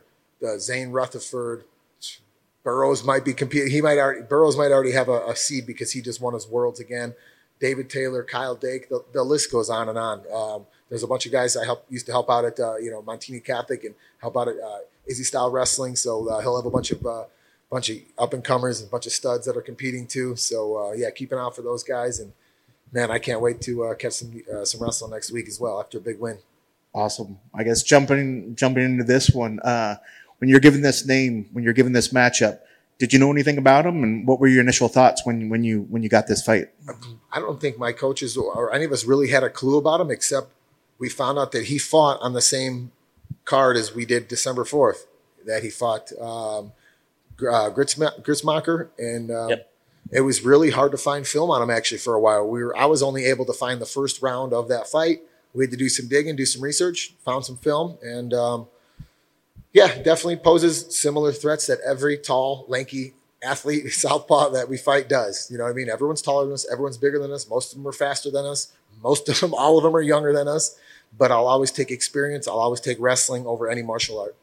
uh, Zane Rutherford, Burroughs might be competing. He might already Burroughs might already have a, a seed because he just won his Worlds again. David Taylor, Kyle Dake, the, the list goes on and on. Um, there's a bunch of guys I help used to help out at uh, you know Montini Catholic and help out at uh, Izzy Style Wrestling. So uh, he'll have a bunch of uh, bunch of up and comers and a bunch of studs that are competing too. So uh, yeah, keep an eye out for those guys. And man, I can't wait to uh, catch some uh, some wrestling next week as well after a big win. Awesome. I guess jumping jumping into this one, uh, when you're given this name, when you're given this matchup, did you know anything about him, and what were your initial thoughts when when you when you got this fight? I don't think my coaches or any of us really had a clue about him, except we found out that he fought on the same card as we did December fourth. That he fought um, uh, Gritzmacher, and um, yep. It was really hard to find film on him actually for a while. We were I was only able to find the first round of that fight. We had to do some digging, do some research, found some film, and um, yeah, definitely poses similar threats that every tall, lanky athlete, southpaw that we fight does. You know what I mean? Everyone's taller than us. Everyone's bigger than us. Most of them are faster than us. Most of them, all of them are younger than us. But I'll always take experience. I'll always take wrestling over any martial art.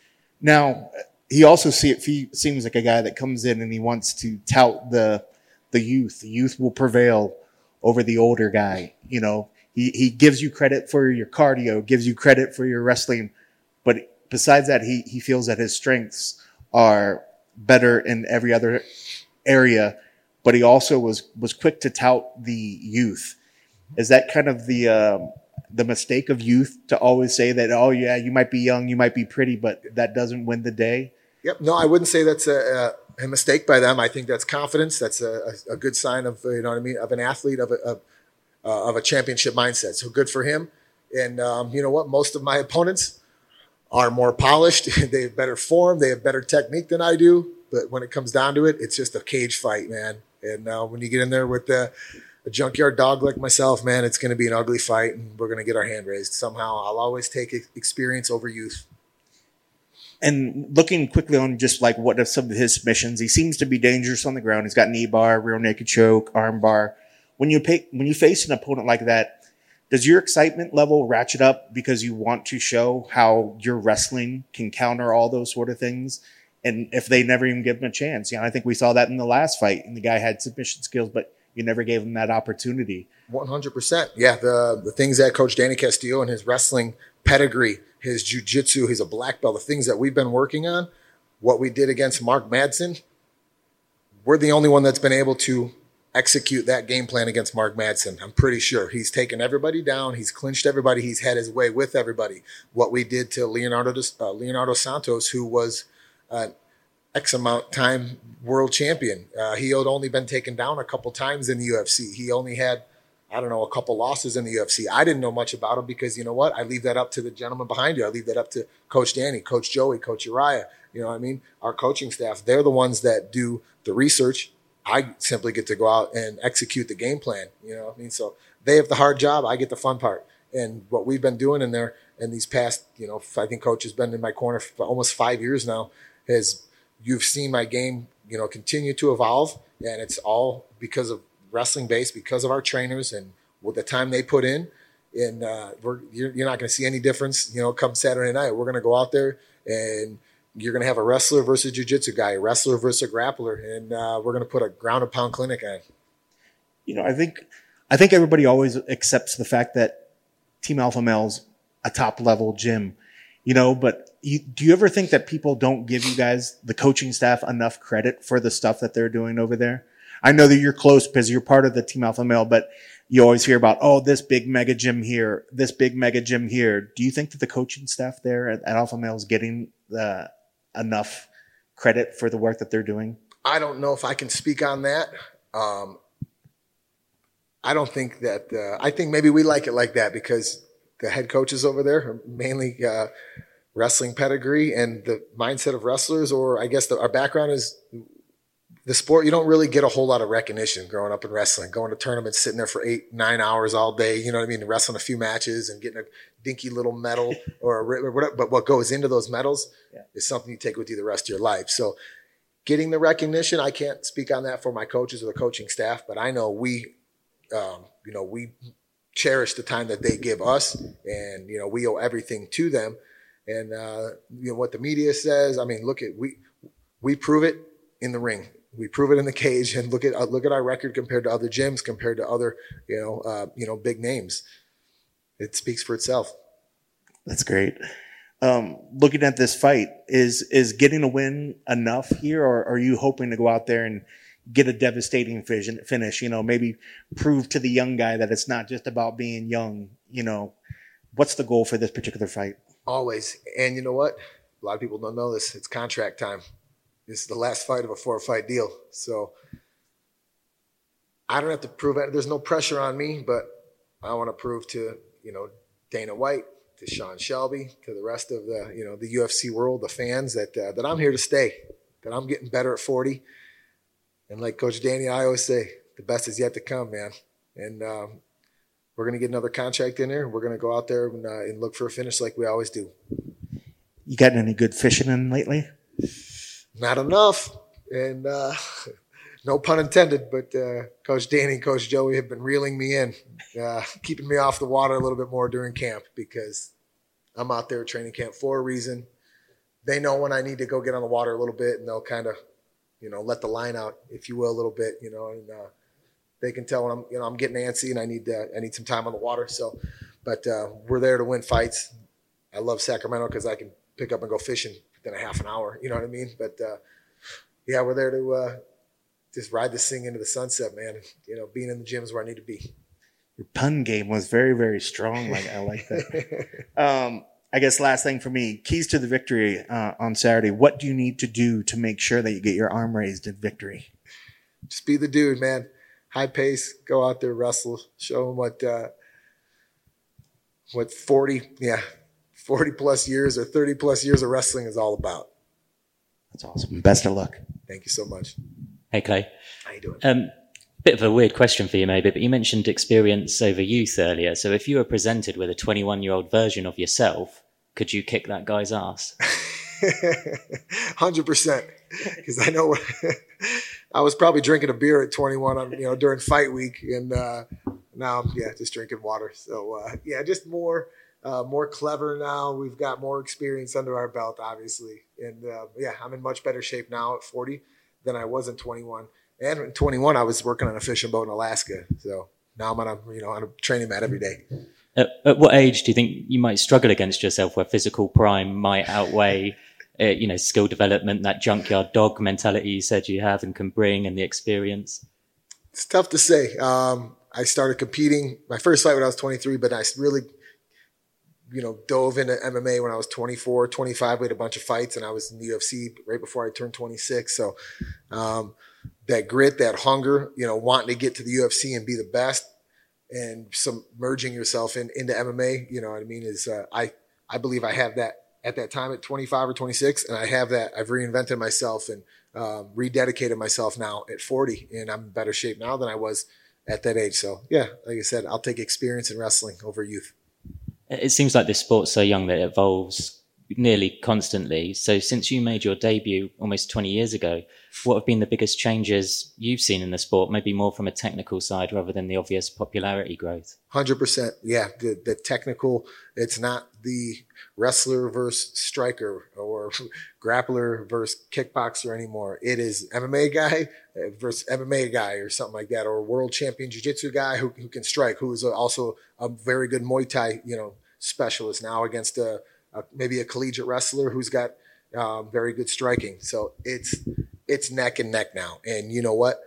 Now, he also see it, he seems like a guy that comes in and he wants to tout the the youth. The youth will prevail over the older guy, you know. He he gives you credit for your cardio, gives you credit for your wrestling, but besides that, he he feels that his strengths are better in every other area. But he also was was quick to tout the youth. Is that kind of the um, the mistake of youth to always say that? Oh yeah, you might be young, you might be pretty, but that doesn't win the day. Yep. No, I wouldn't say that's a, a mistake by them. I think that's confidence. That's a, a good sign of you know what I mean of an athlete of a. of Uh, of a championship mindset. So good for him. And um, you know what? Most of my opponents are more polished. They have better form. They have better technique than I do. But when it comes down to it, it's just a cage fight, man. And uh, when you get in there with the, a junkyard dog like myself, man, it's going to be an ugly fight, and we're going to get our hand raised. Somehow I'll always take experience over youth. And looking quickly on just like what are some of his submissions, he seems to be dangerous on the ground. He's got knee bar, rear naked choke, arm bar. When you pay, when you face an opponent like that, does your excitement level ratchet up because you want to show how your wrestling can counter all those sort of things? And if they never even give him a chance, you know, I think we saw that in the last fight, and the guy had submission skills, but you never gave him that opportunity. one hundred percent. Yeah, the the things that Coach Danny Castillo and his wrestling pedigree, his jiu-jitsu, he's a black belt, the things that we've been working on, what we did against Mark Madsen, we're the only one that's been able to execute that game plan against Mark Madsen. I'm pretty sure he's taken everybody down. He's clinched everybody. He's had his way with everybody. What we did to Leonardo uh, Leonardo Santos, who was an X amount time world champion. Uh, he had only been taken down a couple times in the U F C. He only had, I don't know, a couple losses in the U F C. I didn't know much about him because you know what? I leave that up to the gentleman behind you. I leave that up to Coach Danny, Coach Joey, Coach Uriah. You know what I mean? Our coaching staff, they're the ones that do the research. I simply get to go out and execute the game plan. You know what I mean? So they have the hard job. I get the fun part. And what we've been doing in there in these past, you know, I think Coach has been in my corner for almost five years now, is you've seen my game, you know, continue to evolve. And it's all because of wrestling based, because of our trainers and with the time they put in. And uh, we're, you're, you're not going to see any difference, you know, come Saturday night. We're going to go out there and you're going to have a wrestler versus jiu-jitsu guy, a wrestler versus a grappler, and uh, we're going to put a ground and pound clinic on. You know, I think I think everybody always accepts the fact that Team Alpha Male's a top level gym, you know, but you, do you ever think that people don't give you guys, the coaching staff, enough credit for the stuff that they're doing over there? I know that you're close because you're part of the Team Alpha Male, but you always hear about, oh, this big mega gym here, this big mega gym here. Do you think that the coaching staff there at, at Alpha Male is getting the enough credit for the work that they're doing? I don't know if I can speak on that. Um, I don't think that, uh, I think maybe we like it like that because the head coaches over there are mainly uh, wrestling pedigree and the mindset of wrestlers, or I guess the, our background is the sport. You don't really get a whole lot of recognition growing up in wrestling, going to tournaments, sitting there for eight, nine hours all day, you know what I mean? Wrestling a few matches and getting a dinky little medal or, a, or whatever. But what goes into those medals yeah. is something you take with you the rest of your life. So getting the recognition, I can't speak on that for my coaches or the coaching staff, but I know we, um, you know, we cherish the time that they give us and, you know, we owe everything to them. and uh, you know what the media says. I mean, look at we we prove it in the ring. We prove it in the cage, and look at uh, look at our record compared to other gyms, compared to other you know uh, you know big names. It speaks for itself. That's great. Um, looking at this fight, is is getting a win enough here, or are you hoping to go out there and get a devastating finish? You know, maybe prove to the young guy that it's not just about being young. You know, what's the goal for this particular fight? Always. And you know what? A lot of people don't know this. It's contract time. This is the last fight of a four-fight deal. So I don't have to prove it. There's no pressure on me, but I want to prove to, you know, Dana White, to Sean Shelby, to the rest of the, you know, the U F C world, the fans, that uh, that I'm here to stay, that I'm getting better at forty. And like Coach Danny, I always say, the best is yet to come, man. And um, we're going to get another contract in there. We're going to go out there and, uh, and look for a finish like we always do. You got any good fishing in lately? Not enough. And uh, no pun intended, but uh, Coach Danny and Coach Joey have been reeling me in, uh, keeping me off the water a little bit more during camp, because I'm out there training camp for a reason. They know when I need to go get on the water a little bit, and they'll kind of, you know, let the line out, if you will, a little bit, you know, and uh, they can tell when I'm, you know, I'm getting antsy and I need uh, I need some time on the water. So, but uh, we're there to win fights. I love Sacramento because I can pick up and go fishing within a half an hour. You know what I mean? But uh, yeah, we're there to uh, just ride this thing into the sunset, man. You know, being in the gym is where I need to be. Your pun game was very, very strong. Like I like that. um, I guess last thing for me, keys to the victory uh, on Saturday. What do you need to do to make sure that you get your arm raised in victory? Just be the dude, man. High pace, go out there, wrestle, show them what uh, what forty, yeah, forty plus years or thirty plus years of wrestling is all about. That's awesome. Best of luck. Thank you so much. Hey, Clay. How you doing? Um, bit of a weird question for you, maybe, but you mentioned experience over youth earlier. So if you were presented with a twenty-one-year-old version of yourself, could you kick that guy's ass? one hundred percent. Because I know I was probably drinking a beer at twenty-one, on, you know, during fight week, and uh, now I'm yeah just drinking water. So uh, yeah, just more uh, more clever now. We've got more experience under our belt, obviously, and uh, yeah, I'm in much better shape now at forty than I was in twenty-one. And in twenty-one, I was working on a fishing boat in Alaska. So now I'm on a you know on a training mat every day. At, at what age do you think you might struggle against yourself, where physical prime might outweigh, uh, you know, skill development, that junkyard dog mentality you said you have and can bring, and the experience? It's tough to say. Um, I started competing my first fight when I was twenty-three, but I really, you know, dove into M M A when I was twenty-four, twenty-five. We had a bunch of fights, and I was in the U F C right before I turned twenty-six. So um, that grit, that hunger, you know, wanting to get to the U F C and be the best, and some merging yourself in, into M M A, you know what I mean, is uh, I, I believe I have that at that time at twenty-five or twenty-six, and I have that. I've reinvented myself and um, rededicated myself now at forty, and I'm in better shape now than I was at that age. So yeah, like I said, I'll take experience in wrestling over youth. It seems like this sport's so young that it evolves nearly constantly. So since you made your debut almost twenty years ago, what have been the biggest changes you've seen in the sport, maybe more from a technical side rather than the obvious popularity growth? one hundred percent. Yeah, the, the technical, it's not the wrestler versus striker or grappler versus kickboxer anymore. It is M M A guy versus M M A guy or something like that, or a world champion jiu-jitsu guy who, who can strike, who is also a very good Muay Thai, you know, specialist now against a, a maybe a collegiate wrestler who's got um, very good striking. So it's it's neck and neck now. And you know what?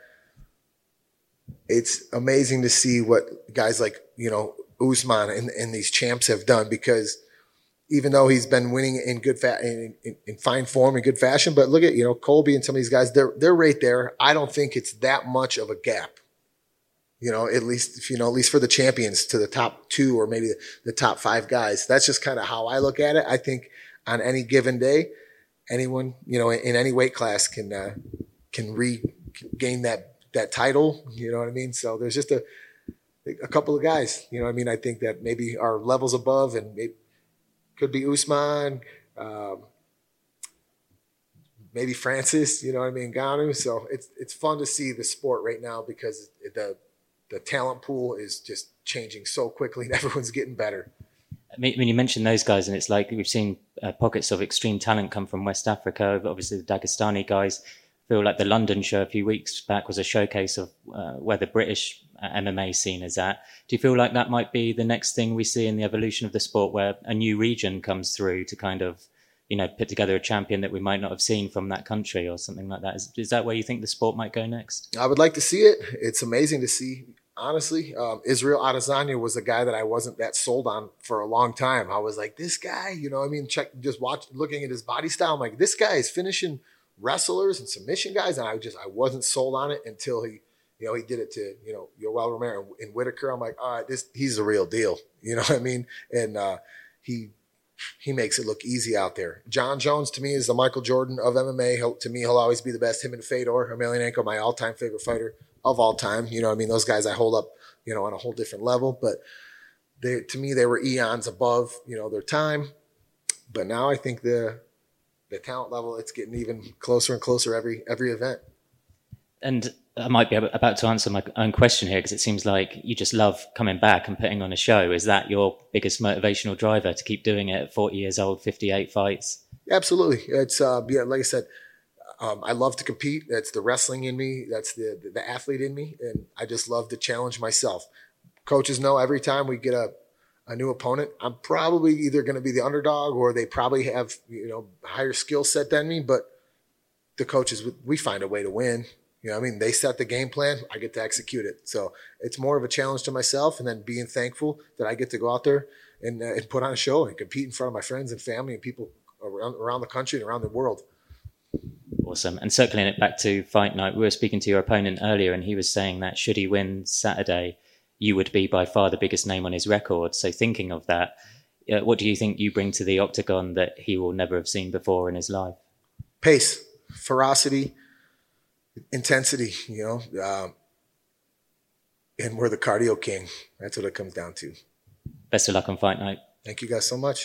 It's amazing to see what guys like, you know, Usman and, and these champs have done, because even though he's been winning in good fa- in, in, in fine form and good fashion, but look at, you know, Colby and some of these guys, they're they're right there. I don't think it's that much of a gap. You know, at least, you know, at least for the champions to the top two or maybe the, the top five guys. That's just kind of how I look at it. I think on any given day, anyone, you know, in, in any weight class can uh, can regain that that title. You know what I mean? So there's just a a couple of guys. You know what I mean? I think that maybe are levels above, and it could be Usman, um, maybe Francis. You know what I mean? Ngannou. So it's it's fun to see the sport right now, because the the talent pool is just changing so quickly and everyone's getting better. I mean, you mentioned those guys, and it's like we've seen uh, pockets of extreme talent come from West Africa. Obviously, the Dagestani guys. I feel like the London show a few weeks back was a showcase of uh, where the British uh, M M A scene is at. Do you feel like that might be the next thing we see in the evolution of the sport, where a new region comes through to kind of, you know, put together a champion that we might not have seen from that country or something like that? Is, is that where you think the sport might go next? I would like to see it. It's amazing to see. Honestly, um, Israel Adesanya was a guy that I wasn't that sold on for a long time. I was like, this guy, you know, I mean, check, just watch, looking at his body style. I'm like, this guy is finishing wrestlers and submission guys. And I just, I wasn't sold on it until he, you know, he did it to, you know, Yoel Romero and Whitaker. I'm like, all right, this, he's the real deal. You know what I mean? And uh, he, he makes it look easy out there. John Jones, to me, is the Michael Jordan of M M A. He'll, to me, he'll always be the best. Him and Fedor Emelianenko, my all-time favorite fighter of all time. You know what I mean? Those guys I hold up, you know, on a whole different level. But they, to me, they were eons above, you know, their time. But now I think the the talent level, it's getting even closer and closer every every event. And I might be about to answer my own question here, because it seems like you just love coming back and putting on a show. Is that your biggest motivational driver to keep doing it at forty years old, fifty-eight fights? Absolutely. It's, uh, yeah, like I said, um, I love to compete. That's the wrestling in me. That's the, the, the athlete in me. And I just love to challenge myself. Coaches know every time we get a, a new opponent, I'm probably either going to be the underdog, or they probably have, you know, higher skill set than me. But the coaches, we find a way to win. You know what I mean? They set the game plan. I get to execute it. So it's more of a challenge to myself, and then being thankful that I get to go out there and, uh, and put on a show and compete in front of my friends and family and people around, around the country and around the world. Awesome. And circling it back to fight night, we were speaking to your opponent earlier, and he was saying that should he win Saturday, you would be by far the biggest name on his record. So thinking of that, uh, what do you think you bring to the octagon that he will never have seen before in his life? Pace, ferocity, intensity, you know, um, and we're the cardio king. That's what it comes down to. Best of luck on fight night. Thank you guys so much.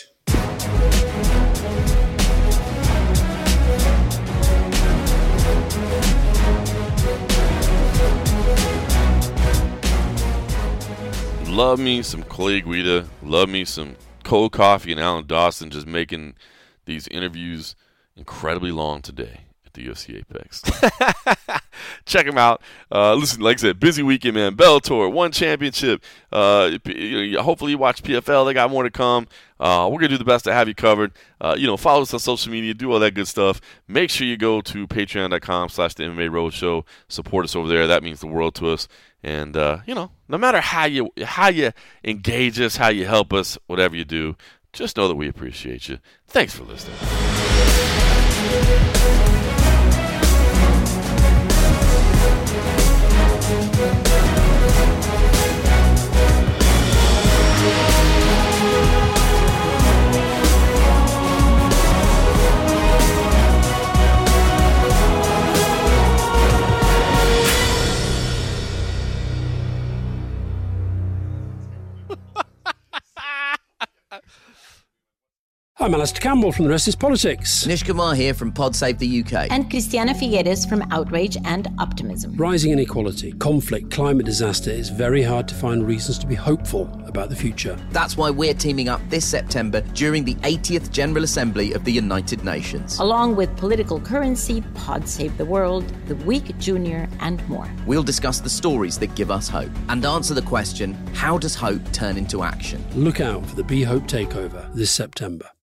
Love me some Clay Guida. Love me some Cold Coffee and Alan Dawson, just making these interviews incredibly long today at the U F C Apex. Check them out. Uh, listen, like I said, busy weekend, man. Bellator, one championship. Uh, hopefully you watch P F L. They got more to come. Uh, we're going to do the best to have you covered. Uh, you know, follow us on social media. Do all that good stuff. Make sure you go to patreon.com slash the MMA Roadshow. Support us over there. That means the world to us. And, uh, you know, no matter how you how you engage us, how you help us, whatever you do, just know that we appreciate you. Thanks for listening. I'm Alistair Campbell from The Rest is Politics. Nish Kumar here from Pod Save the U K. And Christiana Figueres from Outrage and Optimism. Rising inequality, conflict, climate disaster, it's very hard to find reasons to be hopeful about the future. That's why we're teaming up this September during the eightieth General Assembly of the United Nations. Along with Political Currency, Pod Save the World, The Week Junior, and more. We'll discuss the stories that give us hope and answer the question, how does hope turn into action? Look out for the Be Hope Takeover this September.